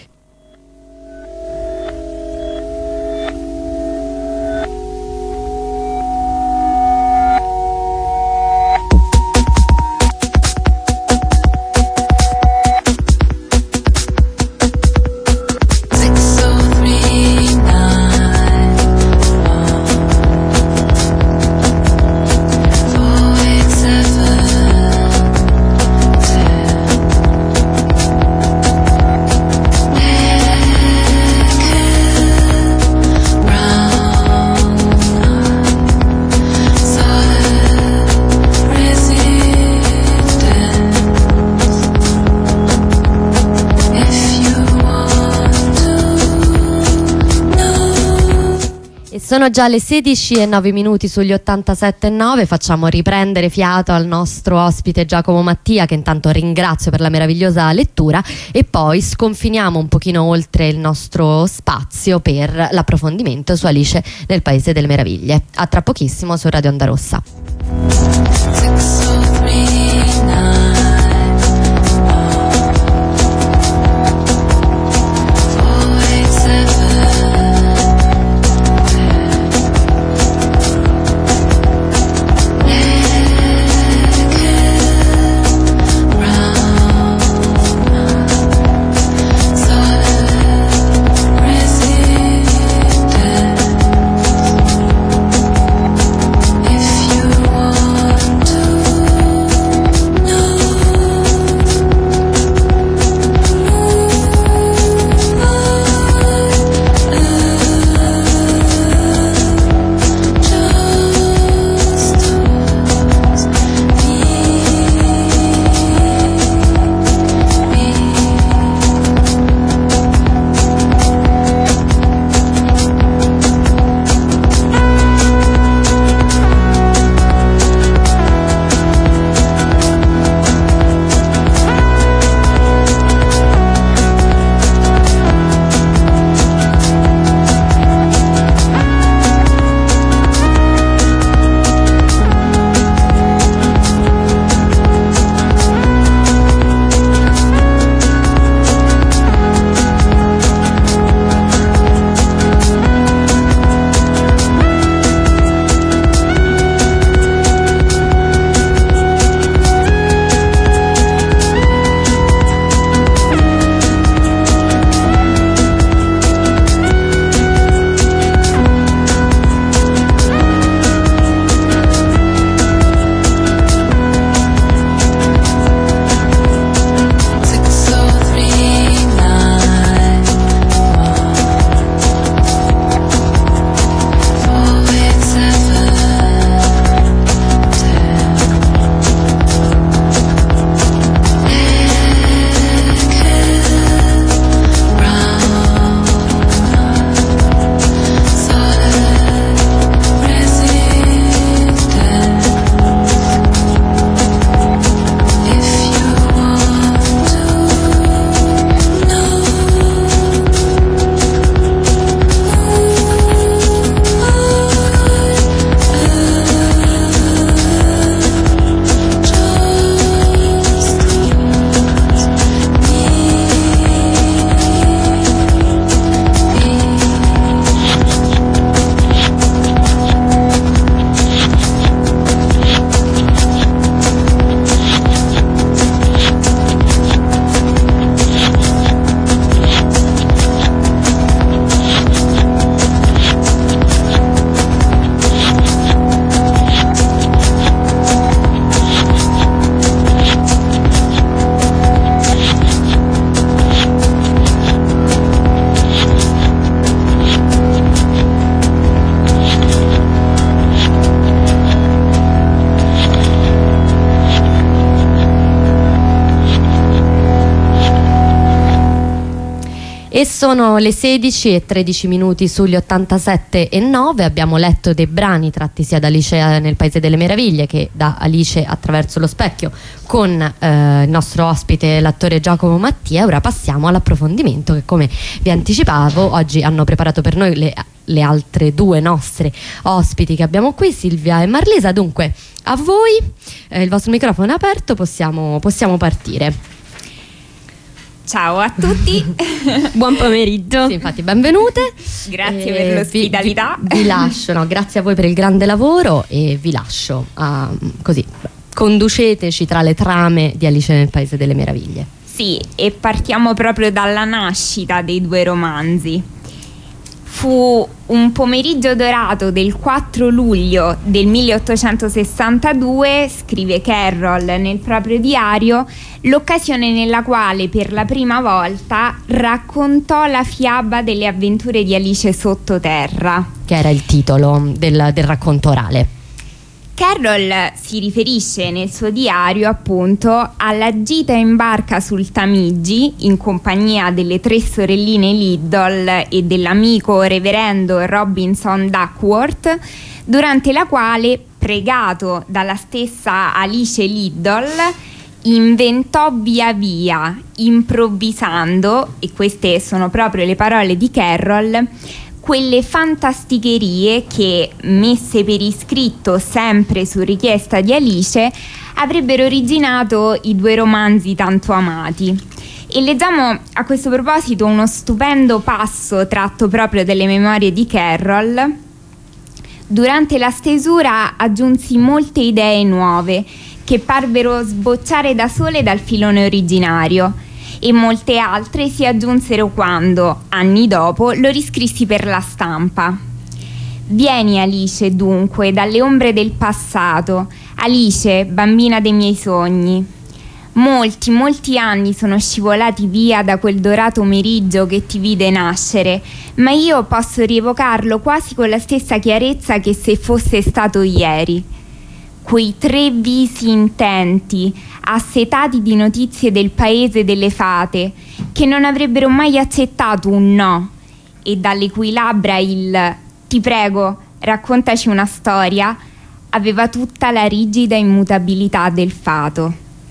Sono già le sedici e nove minuti sugli ottantasette e nove. Facciamo riprendere fiato al nostro ospite Giacomo Mattia, che intanto ringrazio per la meravigliosa lettura, e poi sconfiniamo un pochino oltre il nostro spazio per l'approfondimento su Alice nel Paese delle Meraviglie. A tra pochissimo su Radio Onda Rossa. If you want to E sono le sedici e tredici minuti sugli ottantasette e nove. Abbiamo letto dei brani tratti sia da Alice nel Paese delle Meraviglie che da Alice attraverso lo specchio con eh, il nostro ospite, l'attore Giacomo Mattia. Ora passiamo all'approfondimento che, come vi anticipavo, oggi hanno preparato per noi le, le altre due nostre ospiti che abbiamo qui, Silvia e Marlisa. Dunque, a voi, eh, il vostro microfono è aperto, possiamo, possiamo partire. Ciao a tutti. Buon pomeriggio. Sì, infatti, benvenute. Grazie eh, per l'ospitalità. Vi, vi, vi lascio, no, grazie a voi per il grande lavoro e vi lascio a, così, conduceteci tra le trame di Alice nel Paese delle Meraviglie. Sì, e partiamo proprio dalla nascita dei due romanzi. Fu un pomeriggio dorato del quattro luglio del milleottocentosessantadue, scrive Carroll nel proprio diario, l'occasione nella quale per la prima volta raccontò la fiaba delle avventure di Alice sottoterra, che era il titolo del, del racconto orale. Carroll si riferisce nel suo diario appunto alla gita in barca sul Tamigi in compagnia delle tre sorelline Liddell e dell'amico reverendo Robinson Duckworth, durante la quale, pregato dalla stessa Alice Liddell, inventò via via, improvvisando, e queste sono proprio le parole di Carroll, quelle fantasticherie che, messe per iscritto sempre su richiesta di Alice, avrebbero originato i due romanzi tanto amati. E leggiamo a questo proposito uno stupendo passo tratto proprio dalle memorie di Carroll. Durante la stesura aggiunsi molte idee nuove che parvero sbocciare da sole dal filone originario, e molte altre si aggiunsero quando, anni dopo, lo riscrissi per la stampa. Vieni, Alice, dunque, dalle ombre del passato, Alice, bambina dei miei sogni. Molti, molti anni sono scivolati via da quel dorato meriggio che ti vide nascere, ma io posso rievocarlo quasi con la stessa chiarezza che se fosse stato ieri. Quei tre visi intenti, assetati di notizie del paese delle fate, che non avrebbero mai accettato un no, e dalle cui labbra il "ti prego, raccontaci una storia" aveva tutta la rigida immutabilità del fato.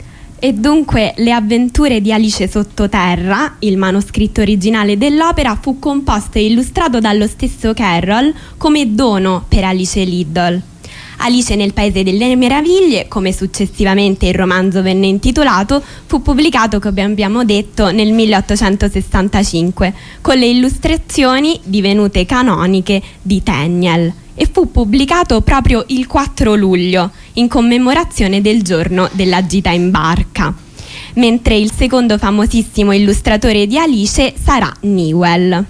E dunque Le avventure di Alice sottoterra, il manoscritto originale dell'opera, fu composto e illustrato dallo stesso Carroll come dono per Alice Liddell. Alice nel Paese delle Meraviglie, come successivamente il romanzo venne intitolato, fu pubblicato, come abbiamo detto, nel milleottocentosessantacinque con le illustrazioni divenute canoniche di Tenniel, e fu pubblicato proprio il quattro luglio in commemorazione del giorno della gita in barca, mentre il secondo famosissimo illustratore di Alice sarà Newell.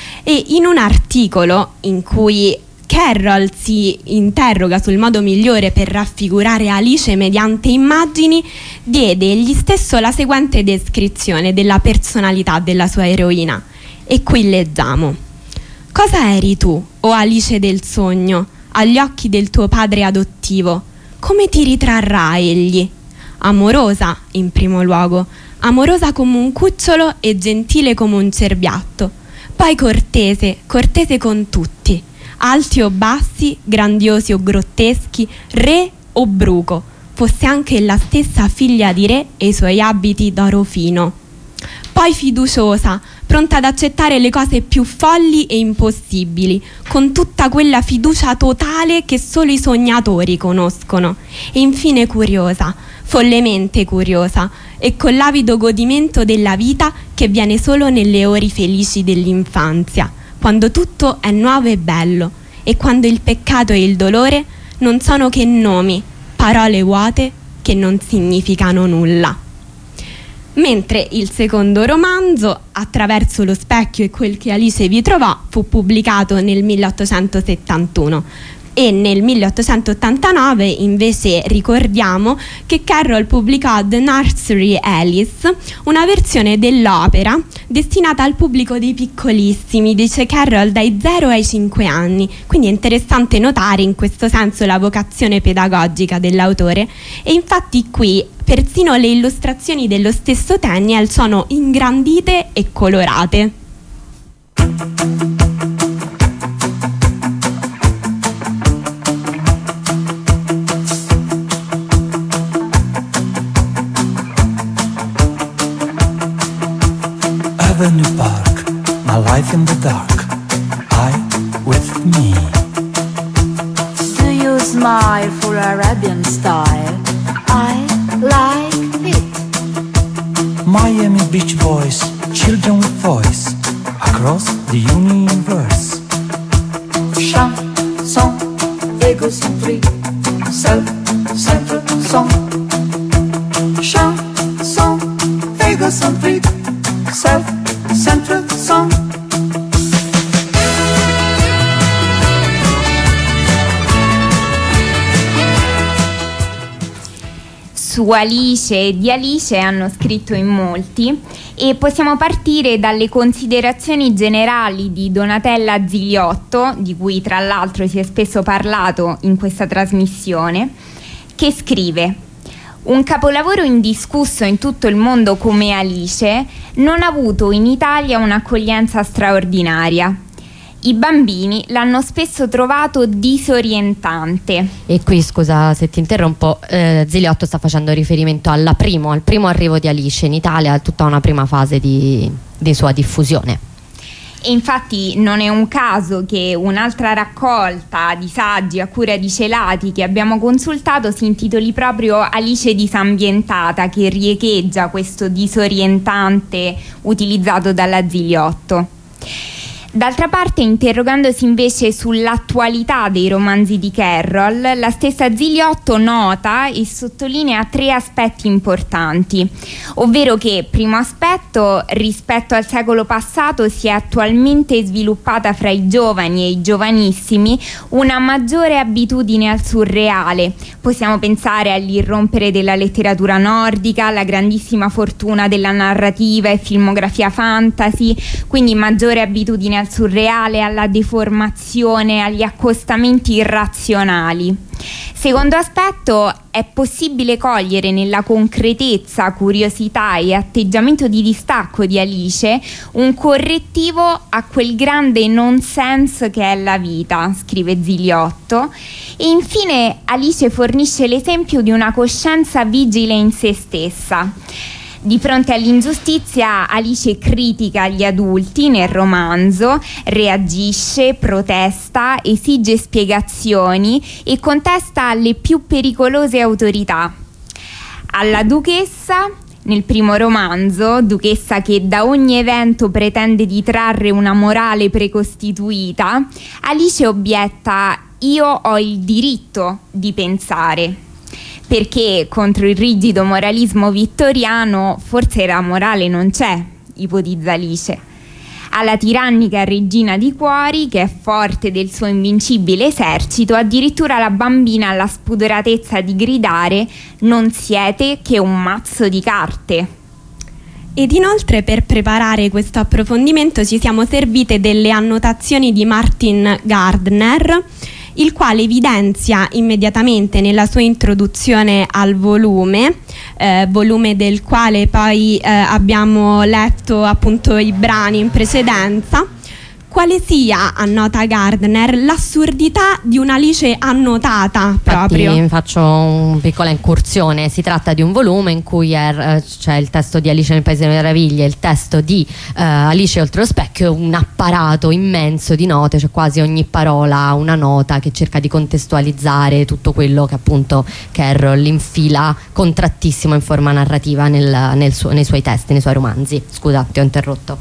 E in un articolo in cui Carroll si interroga sul modo migliore per raffigurare Alice mediante immagini, diede egli stesso la seguente descrizione della personalità della sua eroina. E qui leggiamo: cosa eri tu, o Alice del sogno, agli occhi del tuo padre adottivo? Come ti ritrarrà egli? Amorosa, in primo luogo, amorosa come un cucciolo e gentile come un cerbiatto, poi cortese, cortese con tutti, alti o bassi, grandiosi o grotteschi, re o bruco, fosse anche la stessa figlia di re e i suoi abiti d'oro fino. Poi fiduciosa, pronta ad accettare le cose più folli e impossibili, con tutta quella fiducia totale che solo i sognatori conoscono. E infine curiosa, follemente curiosa, e con l'avido godimento della vita che viene solo nelle ore felici dell'infanzia, quando tutto è nuovo e bello, e quando il peccato e il dolore non sono che nomi, parole vuote che non significano nulla. Mentre il secondo romanzo, Attraverso lo specchio e quel che Alice vi trovò, fu pubblicato nel milleottocentosettantuno. E nel milleottocentottantanove invece ricordiamo che Carroll pubblicò The Nursery Alice, una versione dell'opera destinata al pubblico dei piccolissimi, dice Carroll, dai zero ai cinque anni. Quindi è interessante notare in questo senso la vocazione pedagogica dell'autore, e infatti qui persino le illustrazioni dello stesso Tenniel sono ingrandite e colorate. a light in the dark, I with me. Do you smile for Arabian style? I like it. Miami Beach Boys, children with voice, across the universe. Chanson, égocentrique, self-centered song. Chanson, égocentrique, self-centered song. Su Alice e di Alice hanno scritto in molti e possiamo partire dalle considerazioni generali di Donatella Ziliotto, di cui tra l'altro si è spesso parlato in questa trasmissione, che scrive: un capolavoro indiscusso in tutto il mondo come Alice non ha avuto in Italia un'accoglienza straordinaria. I bambini l'hanno spesso trovato disorientante. E qui, scusa se ti interrompo, eh, Ziliotto sta facendo riferimento alla primo, al primo arrivo di Alice in Italia, a tutta una prima fase di, di sua diffusione. E infatti non è un caso che un'altra raccolta di saggi a cura di Celati che abbiamo consultato si intitoli proprio Alice disambientata, che riecheggia questo disorientante utilizzato dalla Ziliotto. D'altra parte, interrogandosi invece sull'attualità dei romanzi di Carroll, la stessa Ziliotto nota e sottolinea tre aspetti importanti, ovvero che, primo aspetto, rispetto al secolo passato si è attualmente sviluppata fra i giovani e i giovanissimi una maggiore abitudine al surreale. Possiamo pensare all'irrompere della letteratura nordica, alla grandissima fortuna della narrativa e filmografia fantasy, quindi maggiore abitudine al surreale, alla deformazione, agli accostamenti irrazionali. Secondo aspetto, è possibile cogliere nella concretezza, curiosità e atteggiamento di distacco di Alice un correttivo a quel grande nonsense che è la vita, scrive Ziliotto. E infine Alice fornisce l'esempio di una coscienza vigile in se stessa. Di fronte all'ingiustizia, Alice critica gli adulti nel romanzo, reagisce, protesta, esige spiegazioni e contesta le più pericolose autorità. Alla duchessa, nel primo romanzo, duchessa che da ogni evento pretende di trarre una morale precostituita, Alice obietta: io ho il diritto di pensare. Perché contro il rigido moralismo vittoriano forse la morale non c'è, ipotizza Alice. Alla tirannica regina di cuori, che è forte del suo invincibile esercito, addirittura la bambina ha la spudoratezza di gridare: non siete che un mazzo di carte. Ed inoltre, per preparare questo approfondimento ci siamo servite delle annotazioni di Martin Gardner, il quale evidenzia immediatamente nella sua introduzione al volume, eh, volume del quale poi eh, abbiamo letto appunto i brani in precedenza, quale sia, annota Gardner, l'assurdità di un'Alice annotata proprio. Infatti faccio una piccola incursione. Si tratta di un volume in cui è, c'è il testo di Alice nel Paese delle Meraviglie, il testo di uh, Alice oltre lo specchio, un apparato immenso di note, cioè quasi ogni parola ha una nota che cerca di contestualizzare tutto quello che appunto Carroll infila contrattissimo in forma narrativa nel, nel suo, nei suoi testi, nei suoi romanzi. Scusa, ti ho interrotto.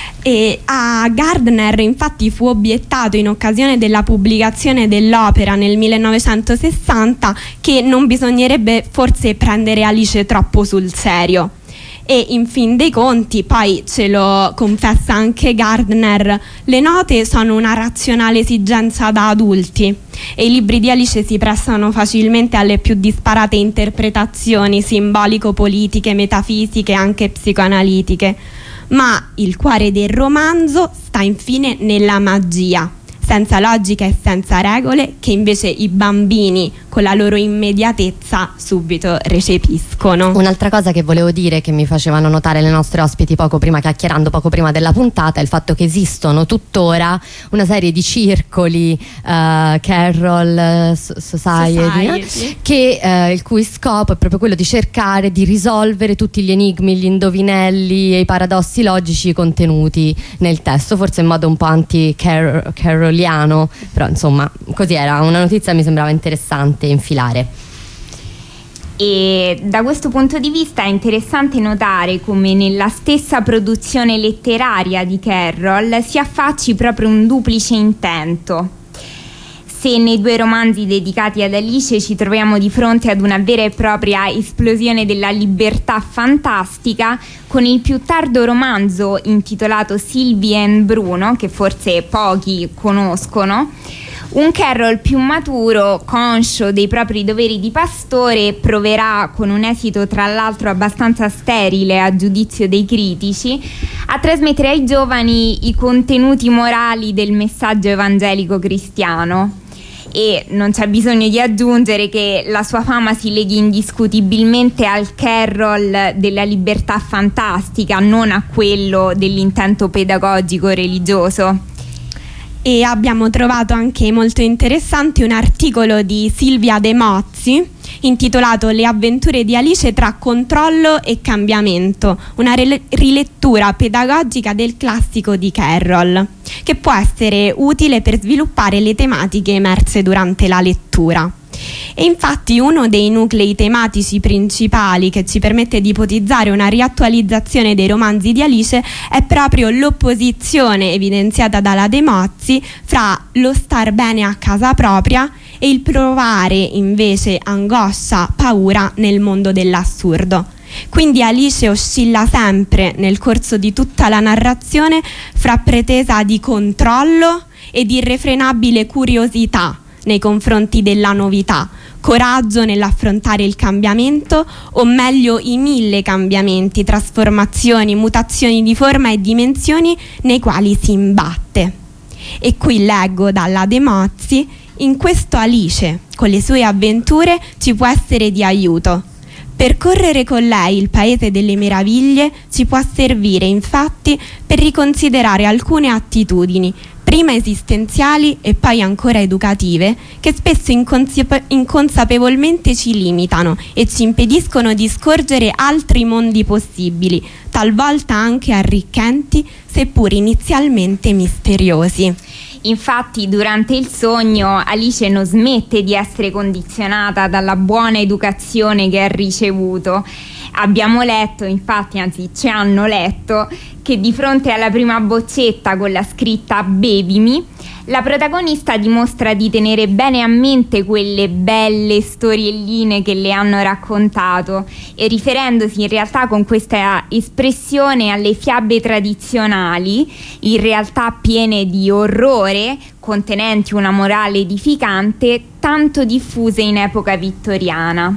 E a Gardner infatti fu obiettato in occasione della pubblicazione dell'opera nel millenovecentosessanta che non bisognerebbe forse prendere Alice troppo sul serio. E in fin dei conti, poi ce lo confessa anche Gardner, le note sono una razionale esigenza da adulti e i libri di Alice si prestano facilmente alle più disparate interpretazioni simbolico-politiche, metafisiche e anche psicoanalitiche. Ma il cuore del romanzo sta infine nella magia, senza logica e senza regole, che invece i bambini con la loro immediatezza subito recepiscono. Un'altra cosa che volevo dire, che mi facevano notare le nostre ospiti poco prima, chiacchierando poco prima della puntata, è il fatto che esistono tuttora una serie di circoli, uh, Carroll Society, Society. che uh, il cui scopo è proprio quello di cercare di risolvere tutti gli enigmi, gli indovinelli e i paradossi logici contenuti nel testo, forse in modo un po' anti-carrolliano, però insomma così era una notizia, mi sembrava interessante infilare. E da questo punto di vista è interessante notare come nella stessa produzione letteraria di Carroll si affacci proprio un duplice intento. Se nei due romanzi dedicati ad Alice ci troviamo di fronte ad una vera e propria esplosione della libertà fantastica, con il più tardo romanzo intitolato Sylvie and Bruno, che forse pochi conoscono, un Carroll più maturo, conscio dei propri doveri di pastore, proverà, con un esito tra l'altro abbastanza sterile a giudizio dei critici, a trasmettere ai giovani i contenuti morali del messaggio evangelico cristiano. E non c'è bisogno di aggiungere che la sua fama si leghi indiscutibilmente al Carroll della libertà fantastica, non a quello dell'intento pedagogico religioso. E abbiamo trovato anche molto interessante un articolo di Silvia De Mozzi intitolato Le avventure di Alice tra controllo e cambiamento, una rile- rilettura pedagogica del classico di Carroll, che può essere utile per sviluppare le tematiche emerse durante la lettura. E infatti uno dei nuclei tematici principali che ci permette di ipotizzare una riattualizzazione dei romanzi di Alice è proprio l'opposizione evidenziata dalla De Mozzi fra lo star bene a casa propria e il provare invece angoscia, paura nel mondo dell'assurdo. Quindi Alice oscilla sempre nel corso di tutta la narrazione fra pretesa di controllo ed irrefrenabile curiosità nei confronti della novità, coraggio nell'affrontare il cambiamento, o meglio i mille cambiamenti, trasformazioni, mutazioni di forma e dimensioni nei quali si imbatte. E qui leggo dalla De Mozzi: in questo Alice, con le sue avventure, ci può essere di aiuto. Percorrere con lei il paese delle meraviglie ci può servire infatti per riconsiderare alcune attitudini, prima esistenziali e poi ancora educative, che spesso inconsap- inconsapevolmente ci limitano e ci impediscono di scorgere altri mondi possibili, talvolta anche arricchenti, seppur inizialmente misteriosi. Infatti, durante il sogno Alice non smette di essere condizionata dalla buona educazione che ha ricevuto. Abbiamo letto, infatti, anzi ci hanno letto, che di fronte alla prima boccetta con la scritta "Bevimi", la protagonista dimostra di tenere bene a mente quelle belle storielline che le hanno raccontato, e riferendosi in realtà con questa espressione alle fiabe tradizionali, in realtà piene di orrore, contenenti una morale edificante, tanto diffuse in epoca vittoriana.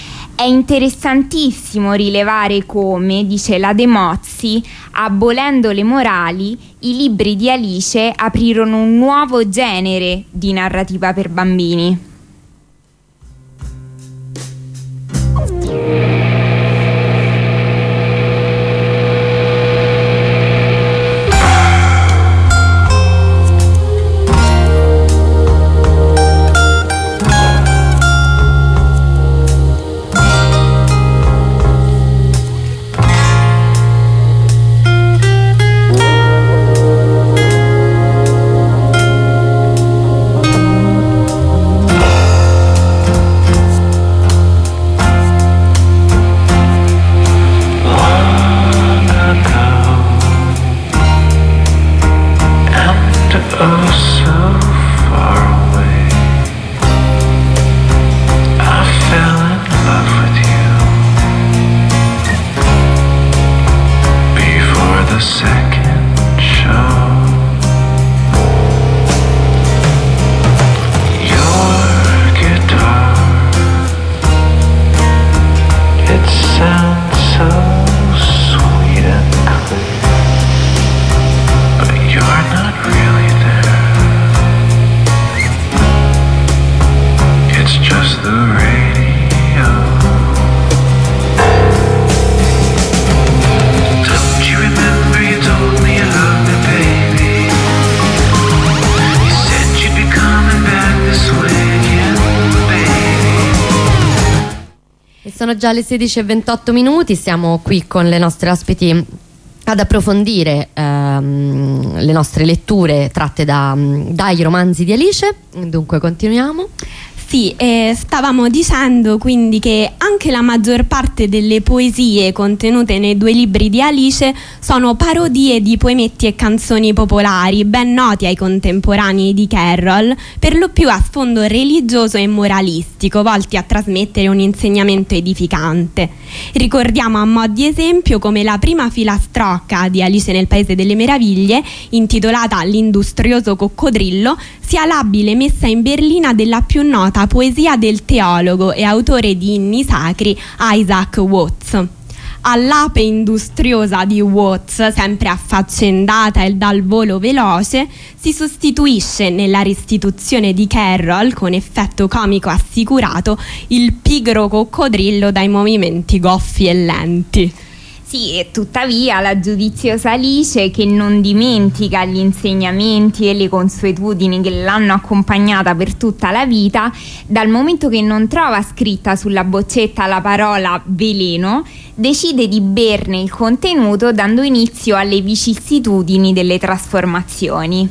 È interessantissimo rilevare come, dice la De Mozzi, abolendo le morali, i libri di Alice aprirono un nuovo genere di narrativa per bambini. You're not really there. sono già le sedici e ventotto minuti, siamo qui con le nostre ospiti ad approfondire ehm, le nostre letture tratte da, dai romanzi di Alice. Dunque continuiamo. Sì, eh, stavamo dicendo quindi che anche la maggior parte delle poesie contenute nei due libri di Alice sono parodie di poemetti e canzoni popolari ben noti ai contemporanei di Carroll, per lo più a sfondo religioso e moralistico, volti a trasmettere un insegnamento edificante. Ricordiamo a mo' di esempio come la prima filastrocca di Alice nel Paese delle Meraviglie, intitolata L'industrioso coccodrillo, sia l'abile messa in berlina della più nota poesia del teologo e autore di inni sacri Isaac Watts. All'ape industriosa di Watts, sempre affaccendata e dal volo veloce, si sostituisce nella restituzione di Carroll, con effetto comico assicurato, il pigro coccodrillo dai movimenti goffi e lenti. Sì, e tuttavia la giudiziosa Alice, che non dimentica gli insegnamenti e le consuetudini che l'hanno accompagnata per tutta la vita, dal momento che non trova scritta sulla boccetta la parola veleno, decide di berne il contenuto, dando inizio alle vicissitudini delle trasformazioni.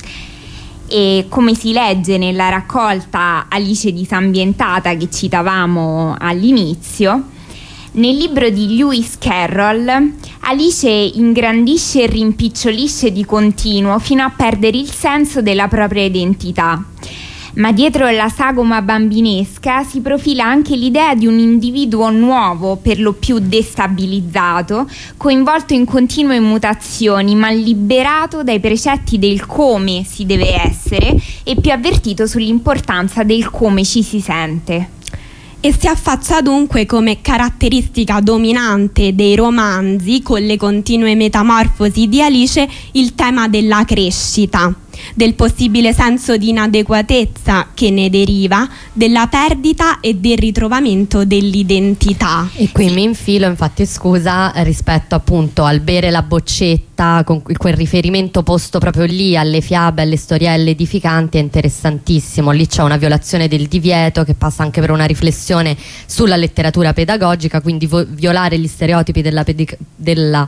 E come si legge nella raccolta Alice disambientata che citavamo all'inizio, nel libro di Lewis Carroll, Alice ingrandisce e rimpicciolisce di continuo fino a perdere il senso della propria identità. Ma dietro la sagoma bambinesca si profila anche l'idea di un individuo nuovo, per lo più destabilizzato, coinvolto in continue mutazioni, ma liberato dai precetti del come si deve essere e più avvertito sull'importanza del come ci si sente. E si affaccia dunque come caratteristica dominante dei romanzi, con le continue metamorfosi di Alice, il tema della crescita, del possibile senso di inadeguatezza che ne deriva, della perdita e del ritrovamento dell'identità. E qui mi infilo, infatti, scusa, rispetto appunto al bere la boccetta, con quel riferimento posto proprio lì alle fiabe, alle storielle edificanti, è interessantissimo. Lì c'è una violazione del divieto che passa anche per una riflessione sulla letteratura pedagogica, quindi vo- violare gli stereotipi della, pedic- della,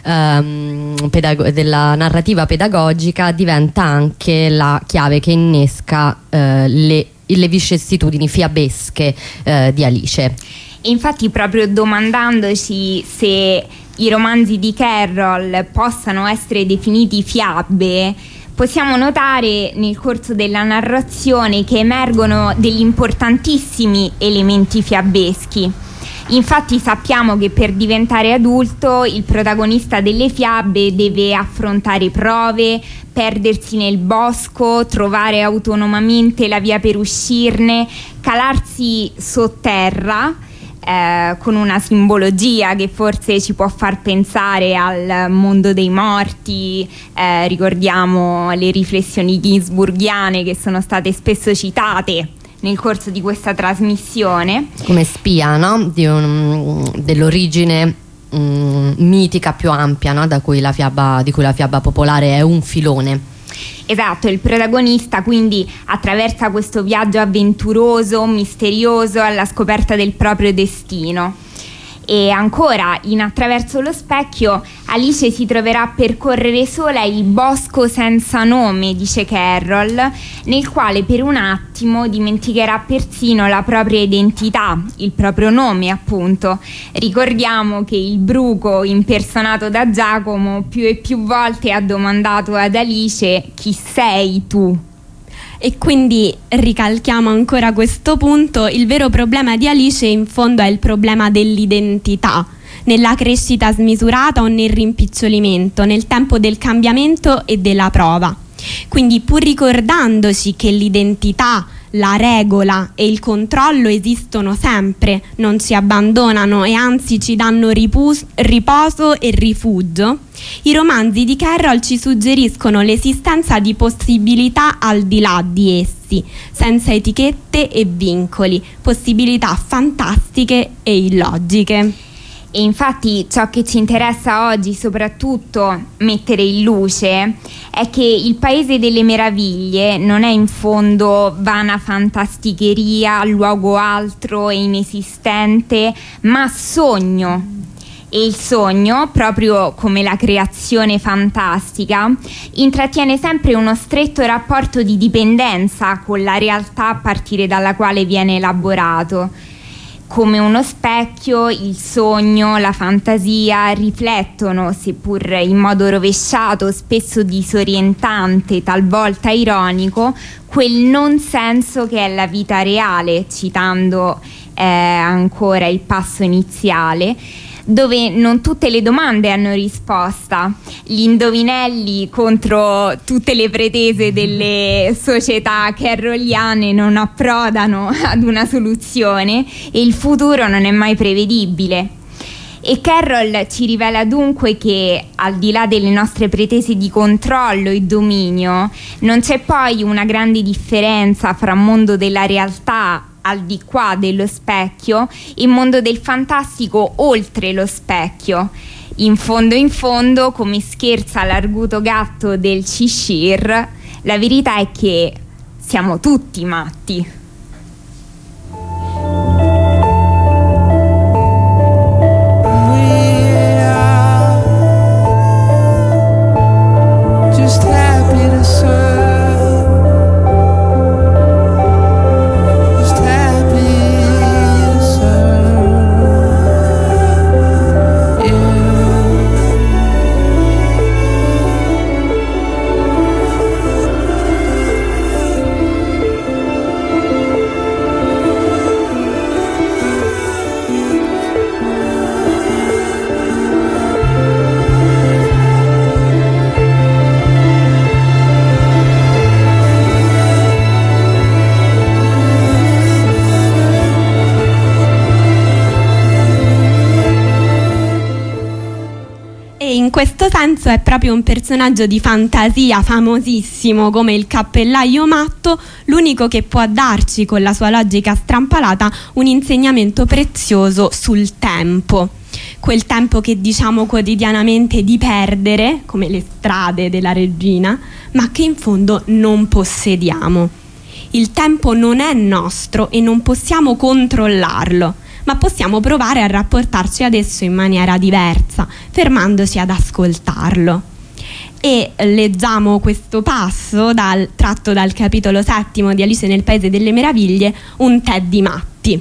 um, pedago- della narrativa pedagogica diventa anche la chiave che innesca eh, le, le vicissitudini fiabesche eh, di Alice. Infatti, proprio domandandoci se i romanzi di Carroll possano essere definiti fiabe, possiamo notare nel corso della narrazione che emergono degli importantissimi elementi fiabeschi. Infatti sappiamo che per diventare adulto il protagonista delle fiabe deve affrontare prove, perdersi nel bosco, trovare autonomamente la via per uscirne, calarsi sotterra, eh, con una simbologia che forse ci può far pensare al mondo dei morti. Eh, ricordiamo le riflessioni ginsburgiane che sono state spesso citate nel corso di questa trasmissione, come spia, no? Di un, dell'origine um, mitica più ampia, no? Da cui la fiaba, di cui la fiaba popolare è un filone. Esatto, il protagonista quindi attraversa questo viaggio avventuroso, misterioso, alla scoperta del proprio destino. E ancora, in Attraverso lo specchio, Alice si troverà a percorrere sola il bosco senza nome, dice Carroll, nel quale per un attimo dimenticherà persino la propria identità, il proprio nome appunto. Ricordiamo che il bruco impersonato da Giacomo più e più volte ha domandato ad Alice: chi sei tu? E quindi ricalchiamo ancora questo punto: il vero problema di Alice in fondo è il problema dell'identità, nella crescita smisurata o nel rimpicciolimento, nel tempo del cambiamento e della prova. Quindi, pur ricordandoci che l'identità, la regola e il controllo esistono sempre, non ci abbandonano e anzi ci danno ripus- riposo e rifugio, i romanzi di Carroll ci suggeriscono l'esistenza di possibilità al di là di essi, senza etichette e vincoli, possibilità fantastiche e illogiche. E infatti ciò che ci interessa oggi soprattutto mettere in luce è che il Paese delle Meraviglie non è in fondo vana fantasticheria, luogo altro e inesistente, ma sogno. E il sogno, proprio come la creazione fantastica, intrattiene sempre uno stretto rapporto di dipendenza con la realtà a partire dalla quale viene elaborato. Come uno specchio, il sogno, la fantasia riflettono, seppur in modo rovesciato, spesso disorientante, talvolta ironico, quel non senso che è la vita reale, citando eh, ancora il passo iniziale, dove non tutte le domande hanno risposta, gli indovinelli contro tutte le pretese delle società carrolliane non approdano ad una soluzione e il futuro non è mai prevedibile. E Carroll ci rivela dunque che, al di là delle nostre pretese di controllo e dominio, non c'è poi una grande differenza fra mondo della realtà al di qua dello specchio e mondo del fantastico oltre lo specchio. In fondo in fondo, come scherza l'arguto gatto del Cheshire, la verità è che siamo tutti matti. In questo senso è proprio un personaggio di fantasia famosissimo come il cappellaio matto l'unico che può darci, con la sua logica strampalata, un insegnamento prezioso sul tempo. Quel tempo che diciamo quotidianamente di perdere, come le strade della regina, ma che in fondo non possediamo. Il tempo non è nostro e non possiamo controllarlo, ma possiamo provare a rapportarci ad esso in maniera diversa, fermandoci ad ascoltarlo. E leggiamo questo passo dal, tratto dal capitolo settimo di Alice nel Paese delle Meraviglie, un tè di matti.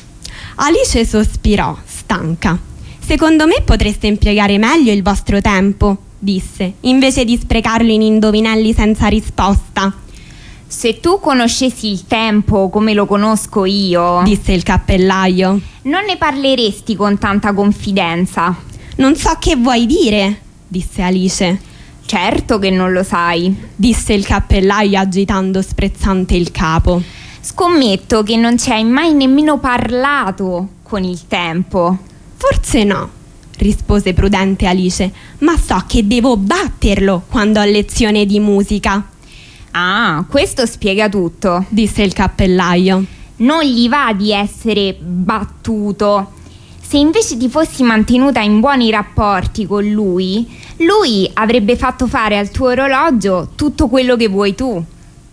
Alice sospirò, stanca. «Secondo me potreste impiegare meglio il vostro tempo», disse, «invece di sprecarlo in indovinelli senza risposta». «Se tu conoscessi il tempo come lo conosco io», disse il cappellaio, «non ne parleresti con tanta confidenza». «Non so che vuoi dire», disse Alice. «Certo che non lo sai», disse il cappellaio agitando sprezzante il capo. «Scommetto che non ci hai mai nemmeno parlato con il tempo». «Forse no», rispose prudente Alice, «ma so che devo batterlo quando ho lezione di musica». «Ah, questo spiega tutto», disse il cappellaio. «Non gli va di essere battuto. Se invece ti fossi mantenuta in buoni rapporti con lui, lui avrebbe fatto fare al tuo orologio tutto quello che vuoi tu».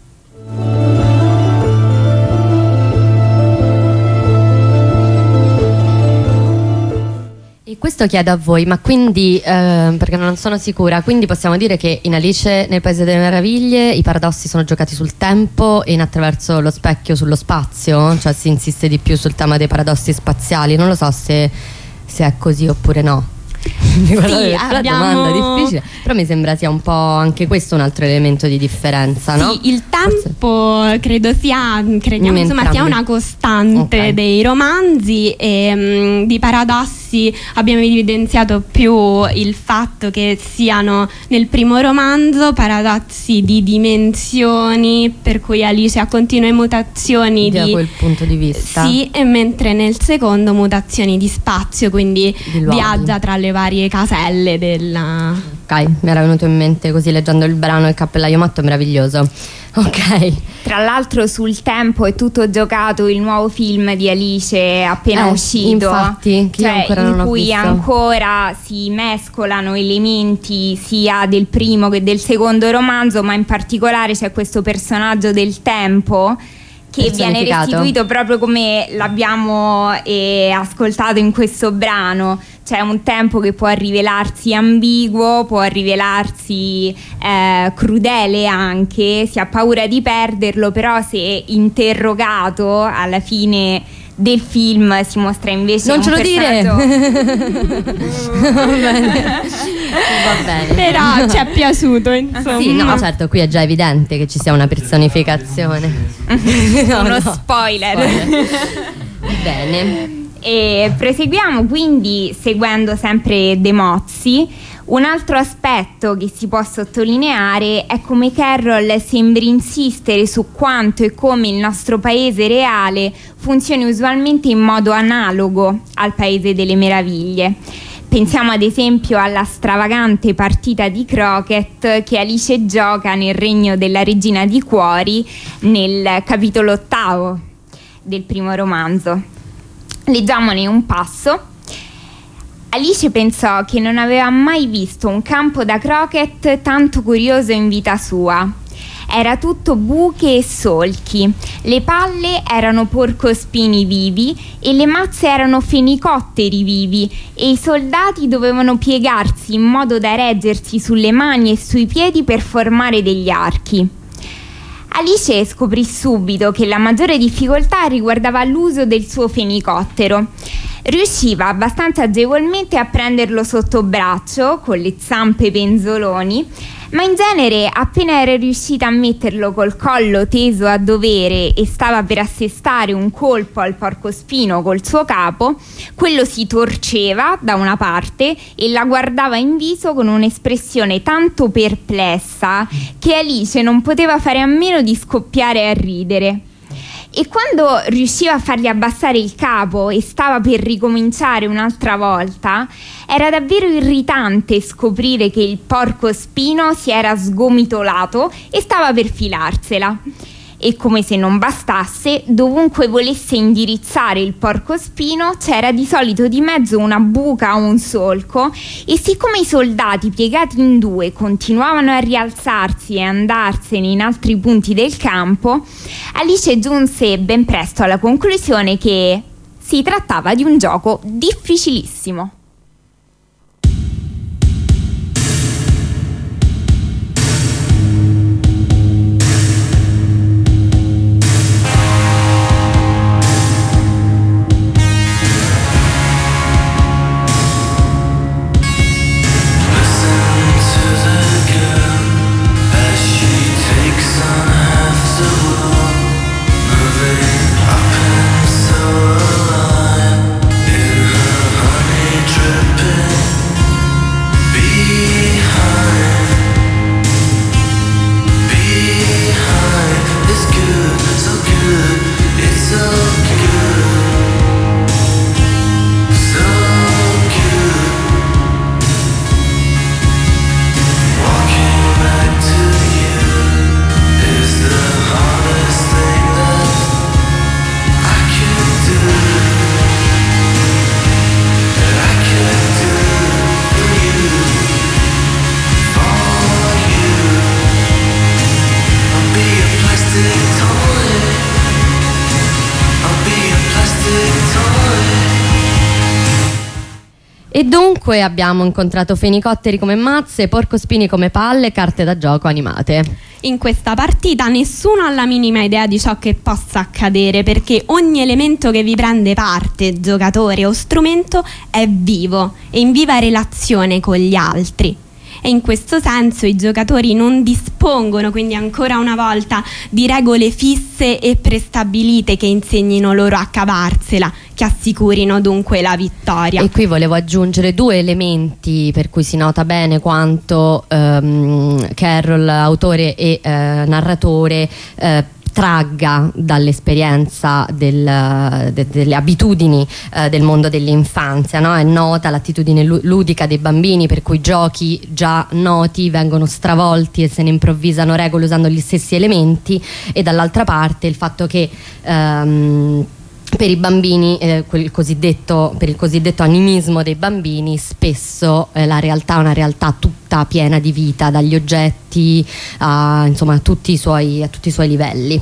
E questo chiedo a voi, ma quindi, eh, perché non sono sicura, quindi possiamo dire che in Alice nel Paese delle Meraviglie i paradossi sono giocati sul tempo e in Attraverso lo specchio sullo spazio? Cioè si insiste di più sul tema dei paradossi spaziali? Non lo so se, se è così oppure no. Sì, abbiamo... domanda difficile, però mi sembra sia un po' anche questo un altro elemento di differenza, sì, no? Il tempo Forse. credo sia crediamo insomma sia una costante okay. dei romanzi e mh, di paradossi abbiamo evidenziato più il fatto che siano nel primo romanzo paradossi di dimensioni, per cui Alice ha continue mutazioni da di quel punto di vista. Sì, e mentre nel secondo mutazioni di spazio, quindi di viaggia tra le varie caselle della Ok, mi era venuto in mente così leggendo il brano Il cappellaio matto, meraviglioso. Ok. Tra l'altro sul tempo è tutto giocato il nuovo film di Alice appena Eh, uscito, infatti, che io cioè ancora in non ho cui visto. ancora si mescolano elementi sia del primo che del secondo romanzo, ma in particolare c'è questo personaggio del tempo che viene Personificato. restituito proprio come l'abbiamo eh, ascoltato in questo brano. C'è un tempo che può rivelarsi ambiguo, può rivelarsi eh, crudele anche, si ha paura di perderlo, però se interrogato alla fine del film si mostra invece Non un ce lo dire! personaggio- Va bene. Va bene. Però ci è piaciuto, insomma. Sì, no, certo, qui è già evidente che ci sia una personificazione. No, uno no. spoiler. Bene. E proseguiamo quindi seguendo sempre De Mozzi. Un altro aspetto che si può sottolineare è come Carroll sembri insistere su quanto e come il nostro paese reale funzioni usualmente in modo analogo al Paese delle Meraviglie. Pensiamo ad esempio alla stravagante partita di croquet che Alice gioca nel Regno della Regina di Cuori nel capitolo ottavo del primo romanzo. Leggiamone un passo. Alice pensò che non aveva mai visto un campo da croquet tanto curioso in vita sua. Era tutto buche e solchi, le palle erano porcospini vivi e le mazze erano fenicotteri vivi e i soldati dovevano piegarsi in modo da reggersi sulle mani e sui piedi per formare degli archi. Alice scoprì subito che la maggiore difficoltà riguardava l'uso del suo fenicottero. Riusciva abbastanza agevolmente a prenderlo sotto braccio, con le zampe penzoloni, ma in genere appena era riuscita a metterlo col collo teso a dovere e stava per assestare un colpo al porcospino col suo capo, quello si torceva da una parte e la guardava in viso con un'espressione tanto perplessa che Alice non poteva fare a meno di scoppiare a ridere. E quando riusciva a fargli abbassare il capo e stava per ricominciare un'altra volta, era davvero irritante scoprire che il porcospino si era sgomitolato e stava per filarsela. E come se non bastasse, dovunque volesse indirizzare il porcospino c'era di solito di mezzo una buca o un solco, e siccome i soldati piegati in due continuavano a rialzarsi e andarsene in altri punti del campo, Alice giunse ben presto alla conclusione che si trattava di un gioco difficilissimo. E dunque abbiamo incontrato fenicotteri come mazze, porcospini come palle, carte da gioco animate. In questa partita nessuno ha la minima idea di ciò che possa accadere, perché ogni elemento che vi prende parte, giocatore o strumento, è vivo e in viva relazione con gli altri. E in questo senso i giocatori non dispongono, quindi ancora una volta, di regole fisse e prestabilite che insegnino loro a cavarsela, che assicurino dunque la vittoria. E qui volevo aggiungere due elementi per cui si nota bene quanto ehm, Carroll, autore e eh, narratore, eh, tragga dall'esperienza del, de, delle abitudini eh, del mondo dell'infanzia, no? È nota l'attitudine ludica dei bambini, per cui giochi già noti vengono stravolti e se ne improvvisano regole usando gli stessi elementi, e dall'altra parte il fatto che ehm, per i bambini, eh, quel cosiddetto, per il cosiddetto animismo dei bambini, spesso eh, la realtà è una realtà tutta piena di vita, dagli oggetti a, insomma, a tutti i suoi, a tutti i suoi livelli.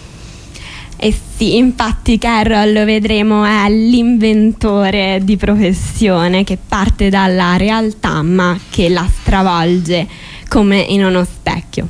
Eh sì, infatti Carroll, lo vedremo, è l'inventore di professione che parte dalla realtà ma che la stravolge come in uno specchio.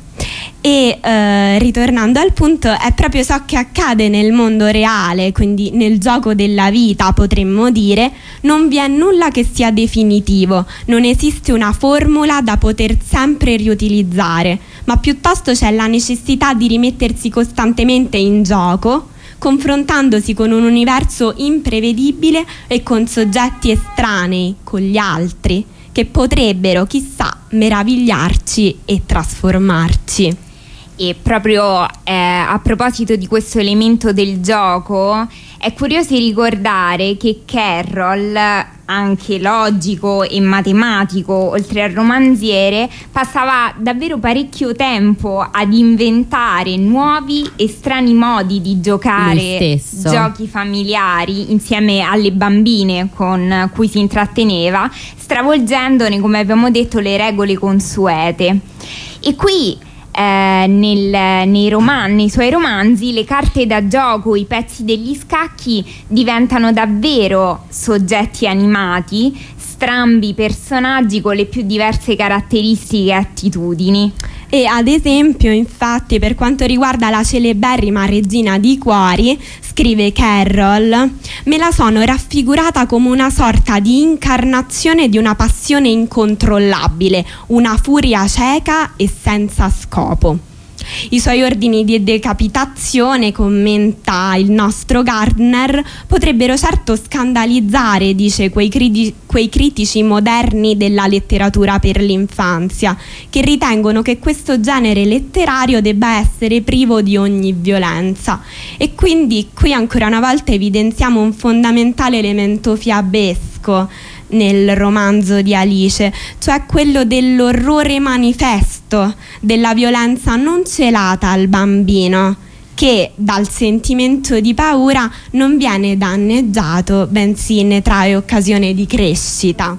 E eh, ritornando al punto, è proprio ciò che accade nel mondo reale, quindi nel gioco della vita potremmo dire. Non vi è nulla che sia definitivo, non esiste una formula da poter sempre riutilizzare, ma piuttosto c'è la necessità di rimettersi costantemente in gioco, confrontandosi con un universo imprevedibile e con soggetti estranei, con gli altri, che potrebbero, chissà, meravigliarci e trasformarci. E proprio eh, a proposito di questo elemento del gioco, è curioso ricordare che Carroll, anche logico e matematico, oltre al romanziere, passava davvero parecchio tempo ad inventare nuovi e strani modi di giocare giochi familiari insieme alle bambine con cui si intratteneva, stravolgendone, come abbiamo detto, le regole consuete. E qui Eh, nel, nei, roman, nei suoi romanzi le carte da gioco, i pezzi degli scacchi diventano davvero soggetti animati, strambi personaggi con le più diverse caratteristiche e attitudini. E ad esempio, infatti, per quanto riguarda la celeberrima Regina di Cuori, scrive Carroll, me la sono raffigurata come una sorta di incarnazione di una passione incontrollabile, una furia cieca e senza scopo. I suoi ordini di decapitazione, commenta il nostro Gardner, potrebbero certo scandalizzare, dice, quei, criti- quei critici moderni della letteratura per l'infanzia, che ritengono che questo genere letterario debba essere privo di ogni violenza. E quindi qui ancora una volta evidenziamo un fondamentale elemento fiabesco nel romanzo di Alice, cioè quello dell'orrore manifesto, della violenza non celata al bambino, che dal sentimento di paura non viene danneggiato, bensì ne trae occasione di crescita.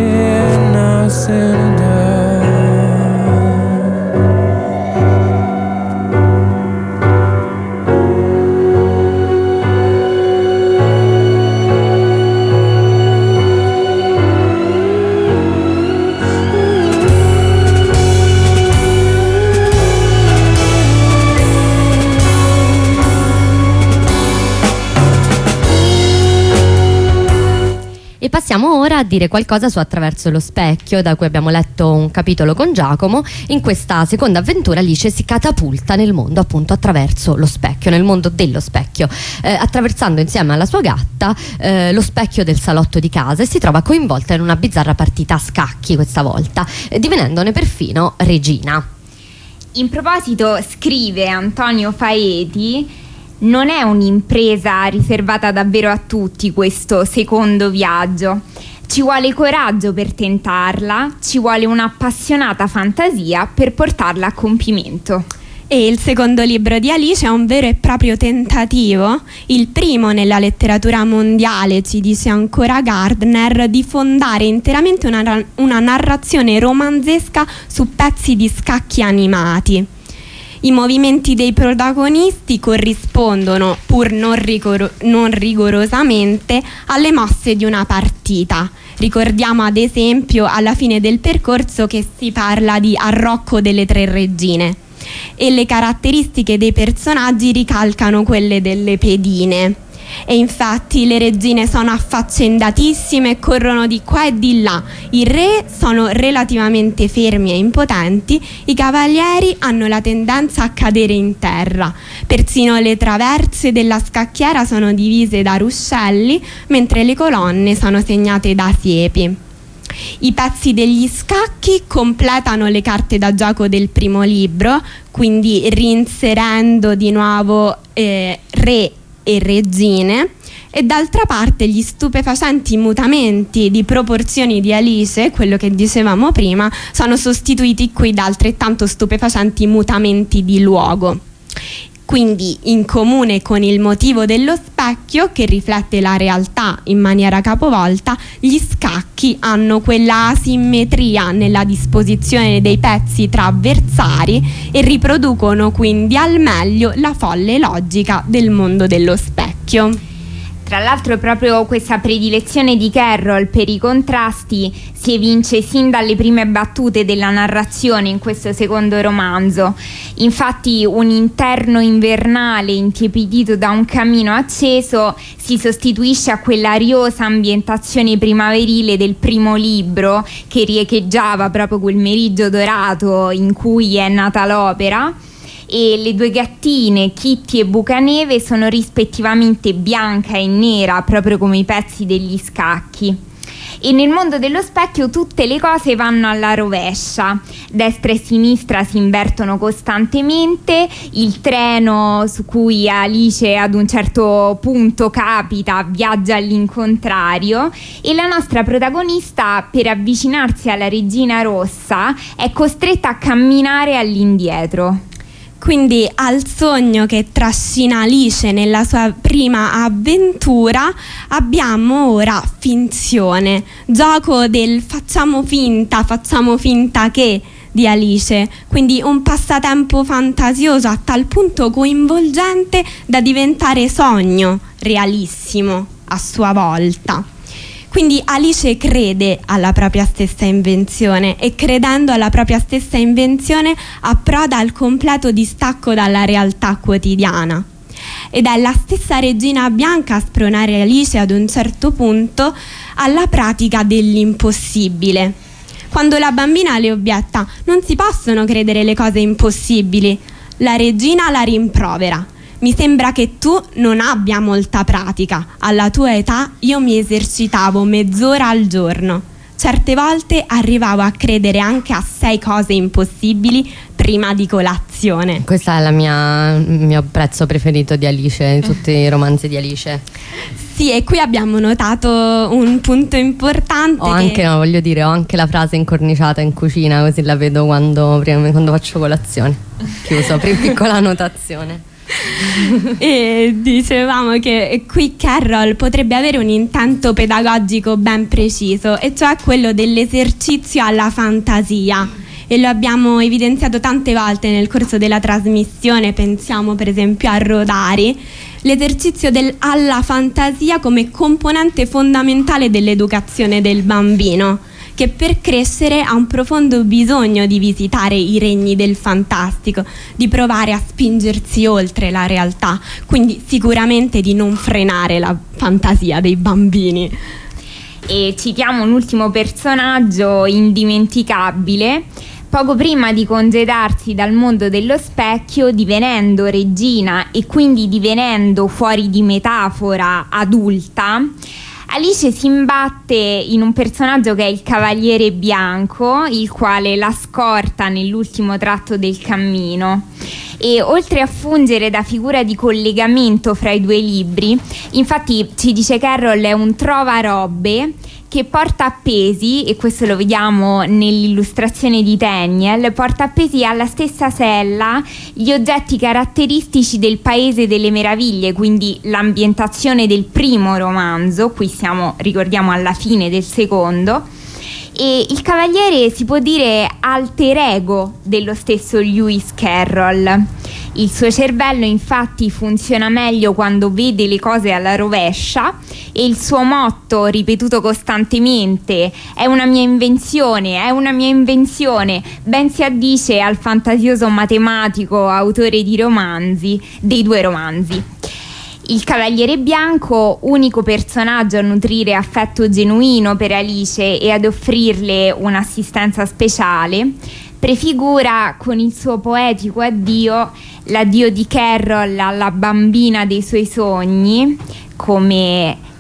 E passiamo ora a dire qualcosa su Attraverso lo specchio, da cui abbiamo letto un capitolo con Giacomo. In questa seconda avventura Alice si catapulta nel mondo appunto attraverso lo specchio, nel mondo dello specchio, eh, attraversando insieme alla sua gatta eh, lo specchio del salotto di casa, e si trova coinvolta in una bizzarra partita a scacchi questa volta, eh, divenendone perfino regina. In proposito, scrive Antonio Faeti, non è un'impresa riservata davvero a tutti questo secondo viaggio. Ci vuole coraggio per tentarla, ci vuole un'appassionata fantasia per portarla a compimento. E il secondo libro di Alice è un vero e proprio tentativo, il primo nella letteratura mondiale, ci dice ancora Gardner, di fondare interamente una, una narrazione romanzesca su pezzi di scacchi animati. I movimenti dei protagonisti corrispondono, pur non, rigor- non rigorosamente, alle mosse di una partita. Ricordiamo ad esempio alla fine del percorso che si parla di Arrocco delle Tre Regine, e le caratteristiche dei personaggi ricalcano quelle delle pedine. E infatti le regine sono affaccendatissime e corrono di qua e di là, i re sono relativamente fermi e impotenti, i cavalieri hanno la tendenza a cadere in terra, persino le traverse della scacchiera sono divise da ruscelli, mentre le colonne sono segnate da siepi. I pezzi degli scacchi completano le carte da gioco del primo libro, quindi reinserendo di nuovo eh, re e regine, e d'altra parte gli stupefacenti mutamenti di proporzioni di Alice, quello che dicevamo prima, sono sostituiti qui da altrettanto stupefacenti mutamenti di luogo. Quindi, in comune con il motivo dello specchio, che riflette la realtà in maniera capovolta, gli scacchi hanno quella asimmetria nella disposizione dei pezzi tra avversari e riproducono quindi al meglio la folle logica del mondo dello specchio. Tra l'altro proprio questa predilezione di Carroll per i contrasti si evince sin dalle prime battute della narrazione in questo secondo romanzo. Infatti un interno invernale intiepidito da un camino acceso si sostituisce a quella ariosa ambientazione primaverile del primo libro, che riecheggiava proprio quel meriggio dorato in cui è nata l'opera. E le due gattine, Kitty e Bucaneve, sono rispettivamente bianca e nera, proprio come i pezzi degli scacchi. E nel mondo dello specchio tutte le cose vanno alla rovescia, destra e sinistra si invertono costantemente, il treno su cui Alice ad un certo punto capita viaggia all'incontrario e la nostra protagonista, per avvicinarsi alla regina rossa, è costretta a camminare all'indietro. Quindi al sogno che trascina Alice nella sua prima avventura abbiamo ora finzione, gioco del facciamo finta, facciamo finta che di Alice, quindi un passatempo fantasioso a tal punto coinvolgente da diventare sogno realissimo a sua volta. Quindi Alice crede alla propria stessa invenzione e credendo alla propria stessa invenzione approda al completo distacco dalla realtà quotidiana. Ed è la stessa regina bianca a spronare Alice ad un certo punto alla pratica dell'impossibile. Quando la bambina le obietta: non si possono credere le cose impossibili, la regina la rimprovera: mi sembra che tu non abbia molta pratica. Alla tua età io mi esercitavo mezz'ora al giorno. Certe volte arrivavo a credere anche a sei cose impossibili prima di colazione. Questo è la mia, il mio pezzo preferito di Alice, di tutti i romanzi di Alice. Sì, e qui abbiamo notato un punto importante. Ho che... anche, no, voglio dire, ho anche la frase incorniciata in cucina, così la vedo quando, prima, quando faccio colazione. Chiuso, piccola annotazione. E dicevamo che qui Carroll potrebbe avere un intento pedagogico ben preciso, e cioè quello dell'esercizio alla fantasia, e lo abbiamo evidenziato tante volte nel corso della trasmissione. Pensiamo per esempio a Rodari, l'esercizio del, alla fantasia come componente fondamentale dell'educazione del bambino, che per crescere ha un profondo bisogno di visitare i regni del fantastico, di provare a spingersi oltre la realtà, quindi sicuramente di non frenare la fantasia dei bambini. E citiamo un ultimo personaggio indimenticabile. Poco prima di congedarsi dal mondo dello specchio, divenendo regina e quindi divenendo, fuori di metafora, adulta, Alice si imbatte in un personaggio che è il Cavaliere Bianco, il quale la scorta nell'ultimo tratto del cammino. E oltre a fungere da figura di collegamento fra i due libri, infatti ci dice Carroll è un trovarobbe che porta appesi, e questo lo vediamo nell'illustrazione di Daniel, porta appesi alla stessa sella gli oggetti caratteristici del Paese delle Meraviglie, quindi l'ambientazione del primo romanzo. Qui siamo, ricordiamo, alla fine del secondo. E il Cavaliere si può dire alter ego dello stesso Lewis Carroll. Il suo cervello infatti funziona meglio quando vede le cose alla rovescia, e il suo motto, ripetuto costantemente, è una mia invenzione, è una mia invenzione, ben si addice al fantasioso matematico autore di romanzi, dei due romanzi. Il Cavaliere Bianco, unico personaggio a nutrire affetto genuino per Alice e ad offrirle un'assistenza speciale, prefigura con il suo poetico addio l'addio di Carroll alla bambina dei suoi sogni, come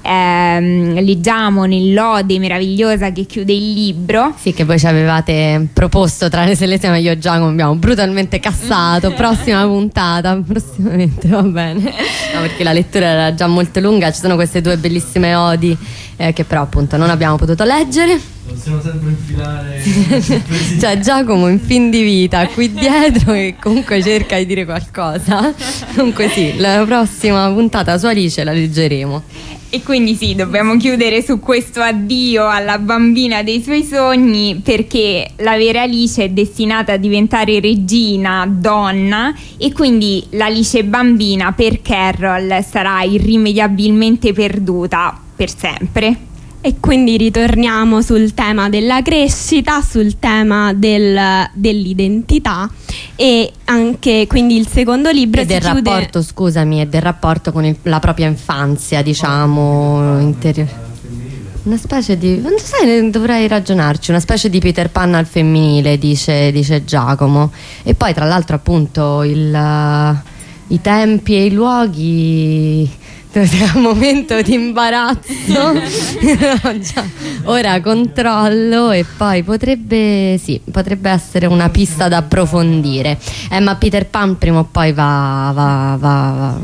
ehm, leggiamo nell'ode meravigliosa che chiude il libro. Sì, che voi ci avevate proposto tra le selezioni, io e Giacomo abbiamo brutalmente cassato. Prossima puntata, prossimamente, va bene. No, perché la lettura era già molto lunga, ci sono queste due bellissime odi eh, che però appunto non abbiamo potuto leggere. Possiamo sempre infilare. Cioè Giacomo in fin di vita qui dietro che comunque cerca di dire qualcosa. Comunque sì, la prossima puntata su Alice la leggeremo. E quindi sì, dobbiamo chiudere su questo addio alla bambina dei suoi sogni, perché la vera Alice è destinata a diventare regina, donna, e quindi l'Alice bambina per Carol sarà irrimediabilmente perduta per sempre. E quindi ritorniamo sul tema della crescita, sul tema del, dell'identità, e anche quindi il secondo libro e si del chiude... rapporto, scusami, e del rapporto con il- la propria infanzia, diciamo, interiore. Una specie di, non sai, dovrei ragionarci, una specie di Peter Pan al femminile, dice, dice Giacomo. E poi tra l'altro appunto il, i tempi e i luoghi. Un momento di imbarazzo. No, già. Ora controllo e poi potrebbe, sì, potrebbe essere una pista da approfondire. Eh, ma Peter Pan prima o poi va, va, va,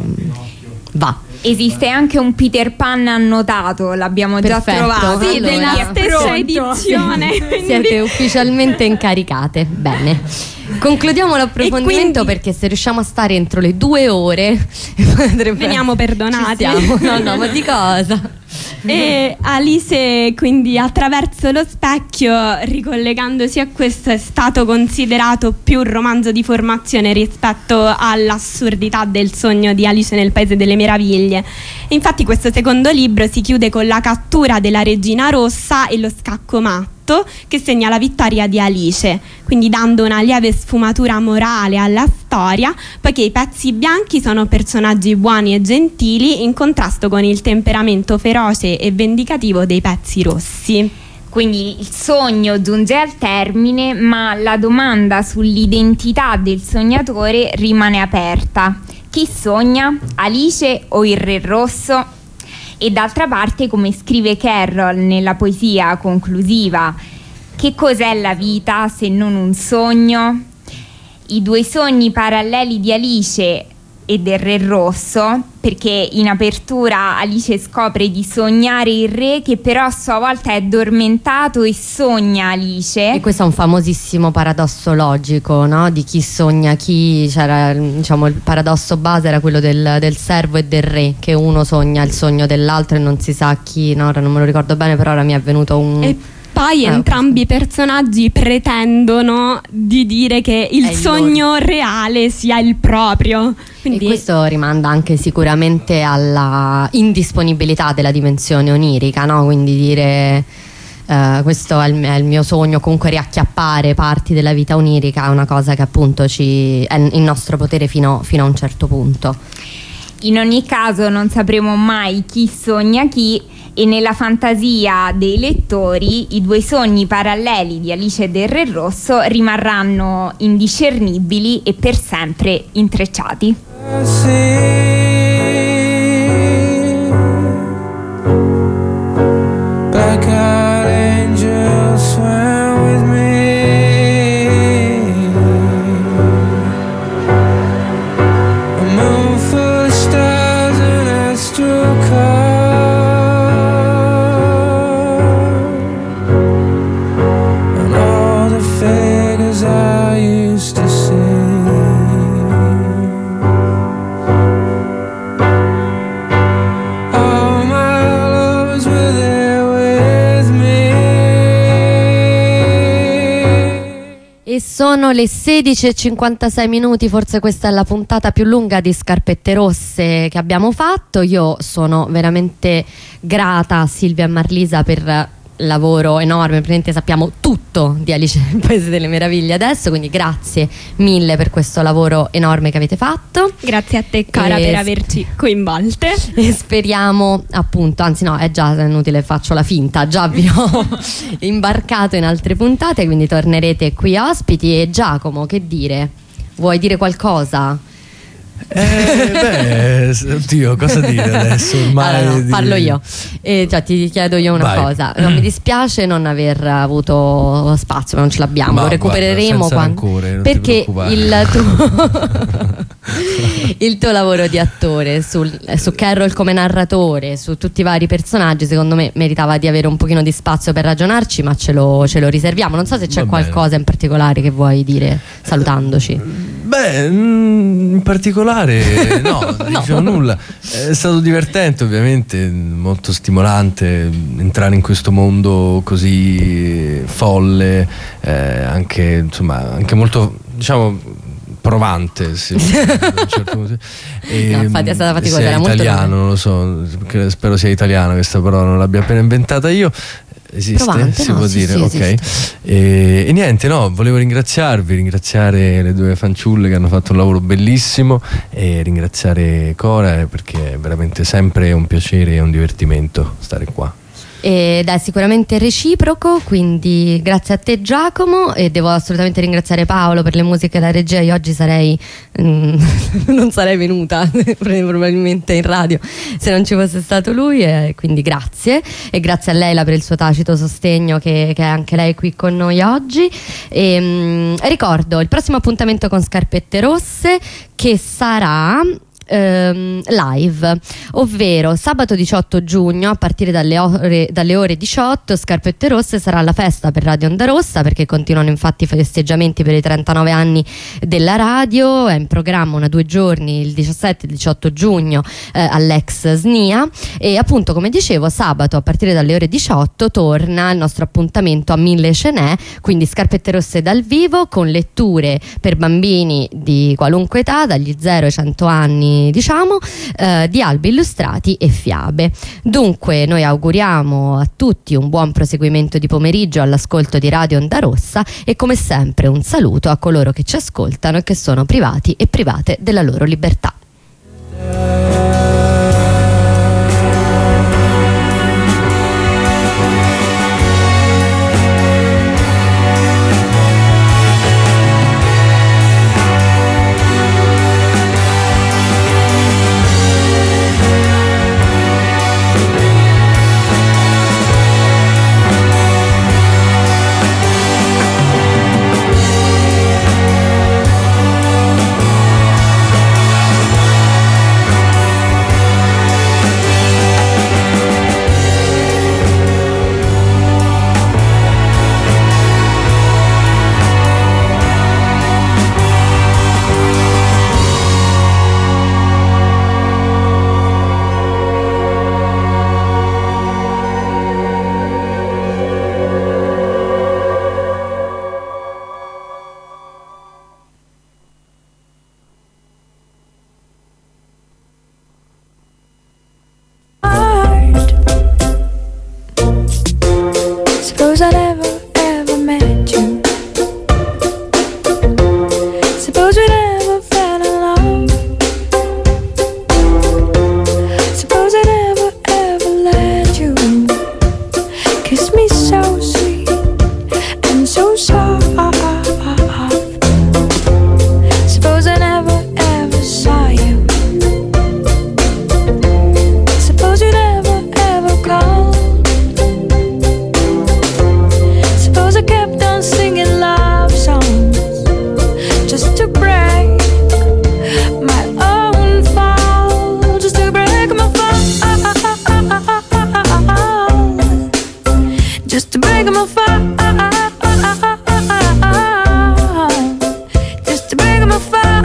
va. Esiste anche un Peter Pan annotato, l'abbiamo Perfetto. già trovato. Sì, Allora, della stessa pronto. edizione. quindi- Siete ufficialmente incaricate. Bene. Concludiamo l'approfondimento, E quindi- perché se riusciamo a stare entro le due ore potrebbe- Veniamo perdonati. Ci siamo. No, no, ma di cosa? E Alice quindi attraverso lo specchio, ricollegandosi a questo, è stato considerato più un romanzo di formazione rispetto all'assurdità del sogno di Alice nel Paese delle Meraviglie. E infatti questo secondo libro si chiude con la cattura della regina rossa e lo scacco matto che segna la vittoria di Alice, quindi dando una lieve sfumatura morale alla storia, poiché i pezzi bianchi sono personaggi buoni e gentili in contrasto con il temperamento feroce e vendicativo dei pezzi rossi. Quindi il sogno giunge al termine, ma la domanda sull'identità del sognatore rimane aperta. Chi sogna? Alice o il Re Rosso? E d'altra parte, come scrive Carroll nella poesia conclusiva, che cos'è la vita se non un sogno? I due sogni paralleli di Alice e del Re Rosso, perché in apertura Alice scopre di sognare il re, che però a sua volta è addormentato e sogna Alice. E questo è un famosissimo paradosso logico, no? Di chi sogna chi. C'era, diciamo, il paradosso base era quello del, del servo e del re, che uno sogna il sogno dell'altro e non si sa chi, no? Ora non me lo ricordo bene, però ora mi è venuto un... E poi Ah, entrambi i personaggi pretendono di dire che il È il sogno reale sia il proprio. Quindi E questo rimanda anche sicuramente alla indisponibilità della dimensione onirica, no? Quindi dire eh, questo è il, è il mio sogno, comunque riacchiappare parti della vita onirica è una cosa che appunto ci è in nostro potere fino, fino a un certo punto. In ogni caso non sapremo mai chi sogna chi, e nella fantasia dei lettori i due sogni paralleli di Alice e del Re Rosso rimarranno indiscernibili e per sempre intrecciati. Blackout angels swam with me. A moon full of stars and astrocar. And all the figures I used to see. All my lovers were there with me. E sono le sedici e cinquantasei minuti, forse questa è la puntata più lunga di Scarpette Rosse che abbiamo fatto. Io sono veramente grata a Silvia e Marlisa per il lavoro enorme, praticamente sappiamo tutto di Alice nel Paese delle Meraviglie adesso, quindi grazie mille per questo lavoro enorme che avete fatto. grazie a te cara E per sp- averci coinvolte. E speriamo appunto, anzi no, è già inutile, faccio la finta, già vi ho imbarcato in altre puntate, quindi tornerete qui ospiti. E Giacomo, che dire? Vuoi dire qualcosa? Eh, beh, oddio, cosa dire adesso? Ormai Allora, no, di- parlo io. E cioè, ti chiedo io una Vai. cosa. Non mi dispiace non aver avuto spazio, non ce l'abbiamo. Ma Lo recupereremo guarda, senza quando. rancore, non ti Perché preoccupare. il tuo il tuo lavoro di attore sul, su Carol come narratore, su tutti i vari personaggi, secondo me meritava di avere un pochino di spazio per ragionarci, ma ce lo, ce lo riserviamo. Non so se c'è Va qualcosa in particolare che vuoi dire salutandoci. Beh, mm, in particolare no, non dicevo nulla. È stato divertente, ovviamente, molto stimolante entrare in questo mondo così folle, eh, anche insomma, anche molto, diciamo, provante, sì, da un certo punto. E, No, infatti è stata faticosa, se è era molto italiano, lunga. non lo so, perché spero sia italiano, questa parola non l'abbia appena inventata io. Esiste? Provante, Si no, può sì, dire, sì, ok. esiste. E, e niente, no, volevo ringraziarvi, ringraziare le due fanciulle che hanno fatto un lavoro bellissimo e ringraziare Cora, perché è veramente sempre un piacere e un divertimento stare qua. Ed è sicuramente reciproco, quindi grazie a te Giacomo, e devo assolutamente ringraziare Paolo per le musiche e la regia. Io oggi sarei mm, non sarei venuta probabilmente in radio se non ci fosse stato lui, e quindi grazie, e grazie a Leila per il suo tacito sostegno, che, che è anche lei qui con noi oggi. E, mm, ricordo il prossimo appuntamento con Scarpette Rosse, che sarà ehm, live, ovvero sabato diciotto giugno a partire dalle ore, dalle ore diciotto. Scarpette Rosse sarà alla festa per Radio Onda Rossa, perché continuano infatti i festeggiamenti per i trentanove anni della radio. È in programma una due giorni, il diciassette e il diciotto giugno, eh, all'ex S N I A, e appunto, come dicevo, sabato a partire dalle ore diciotto torna il nostro appuntamento a Mille Scenè, quindi Scarpette Rosse dal vivo, con letture per bambini di qualunque età, dagli zero ai cento anni, diciamo, eh, di albi illustrati e fiabe. Dunque noi auguriamo a tutti un buon proseguimento di pomeriggio all'ascolto di Radio Onda Rossa, e come sempre un saluto a coloro che ci ascoltano e che sono privati e private della loro libertà. Suppose I never ever met you. Suppose we never fell in love. Suppose I never ever let you kiss me so sweet and so soft. Suppose I never ever saw you. Suppose you never ever called. Suppose I kept on singing love songs just to break my own fall, just to break my fall, just to break my fall, just to break my fall,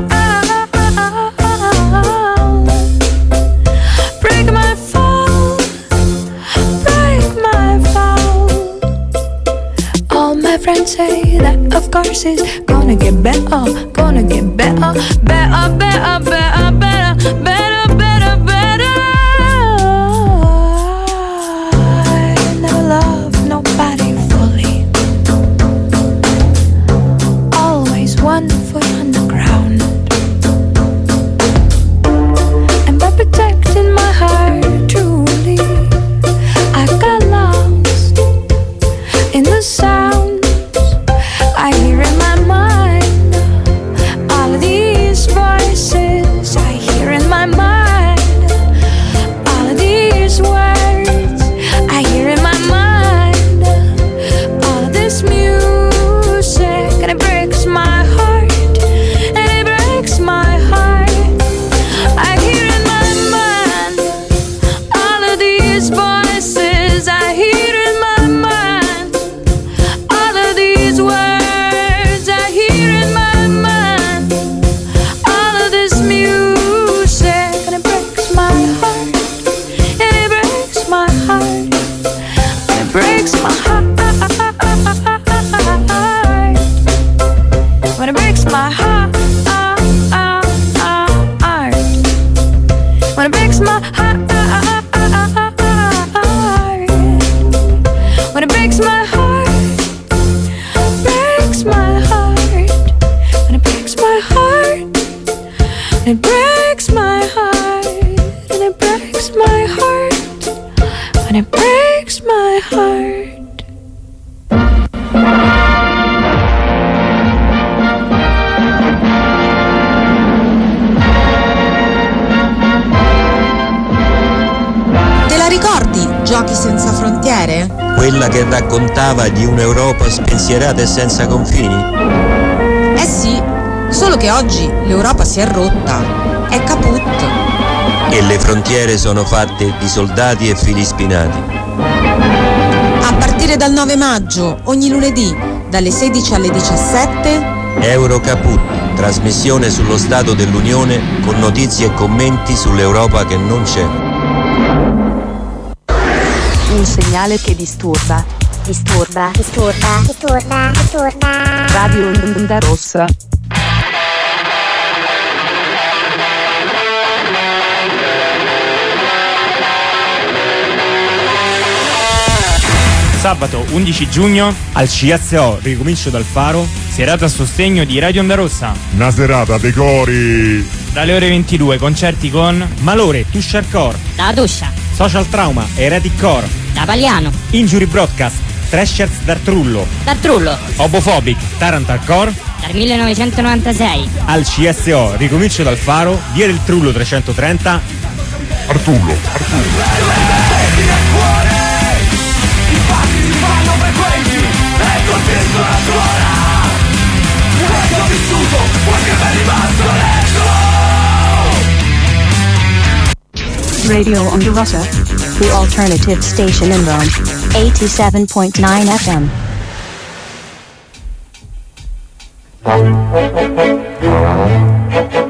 break my fall, break my fall. All my friends say that of course it's gonna get better, gonna get better, better, better, better, better, better, better, better. I never loved nobody fully, always one foot on the ground, and by protecting my heart truly, I got lost in the sounds I hear in my mind. All of these voices And it breaks my heart, and it breaks my heart, and it breaks my heart. Te la ricordi, Giochi senza frontiere? Quella che raccontava di un'Europa spensierata e senza confini? Eh sì, solo che oggi l'Europa si è rotta, è caput. E le frontiere sono fatte di soldati e fili spinati. A partire dal nove maggio, ogni lunedì, dalle sedici alle diciassette, Euro Caput, trasmissione sullo Stato dell'Unione con notizie e commenti sull'Europa che non c'è. Un segnale che disturba. Disturba, disturba, disturba, disturba. Radio Onda Rossa. Sabato undici giugno al C S O Ricomincio dal Faro, serata a sostegno di Radio Onda Rossa. Una serata dei cori. Dalle ore ventidue concerti con Malore, Tuscia Hardcore, Da Duscia, Social Trauma, Heretic Core, Da Paliano, Injury Broadcast, Thrashers d'Artrullo, D'Artrullo, Homophobic, Tarant Hardcore. Dal millenovecentonovantasei Al C S O Ricomincio dal Faro, via del Trullo trecentotrenta. Artullo, Artullo. Radio Onda Rossa, the alternative station in Rome. eighty-seven point nine F M.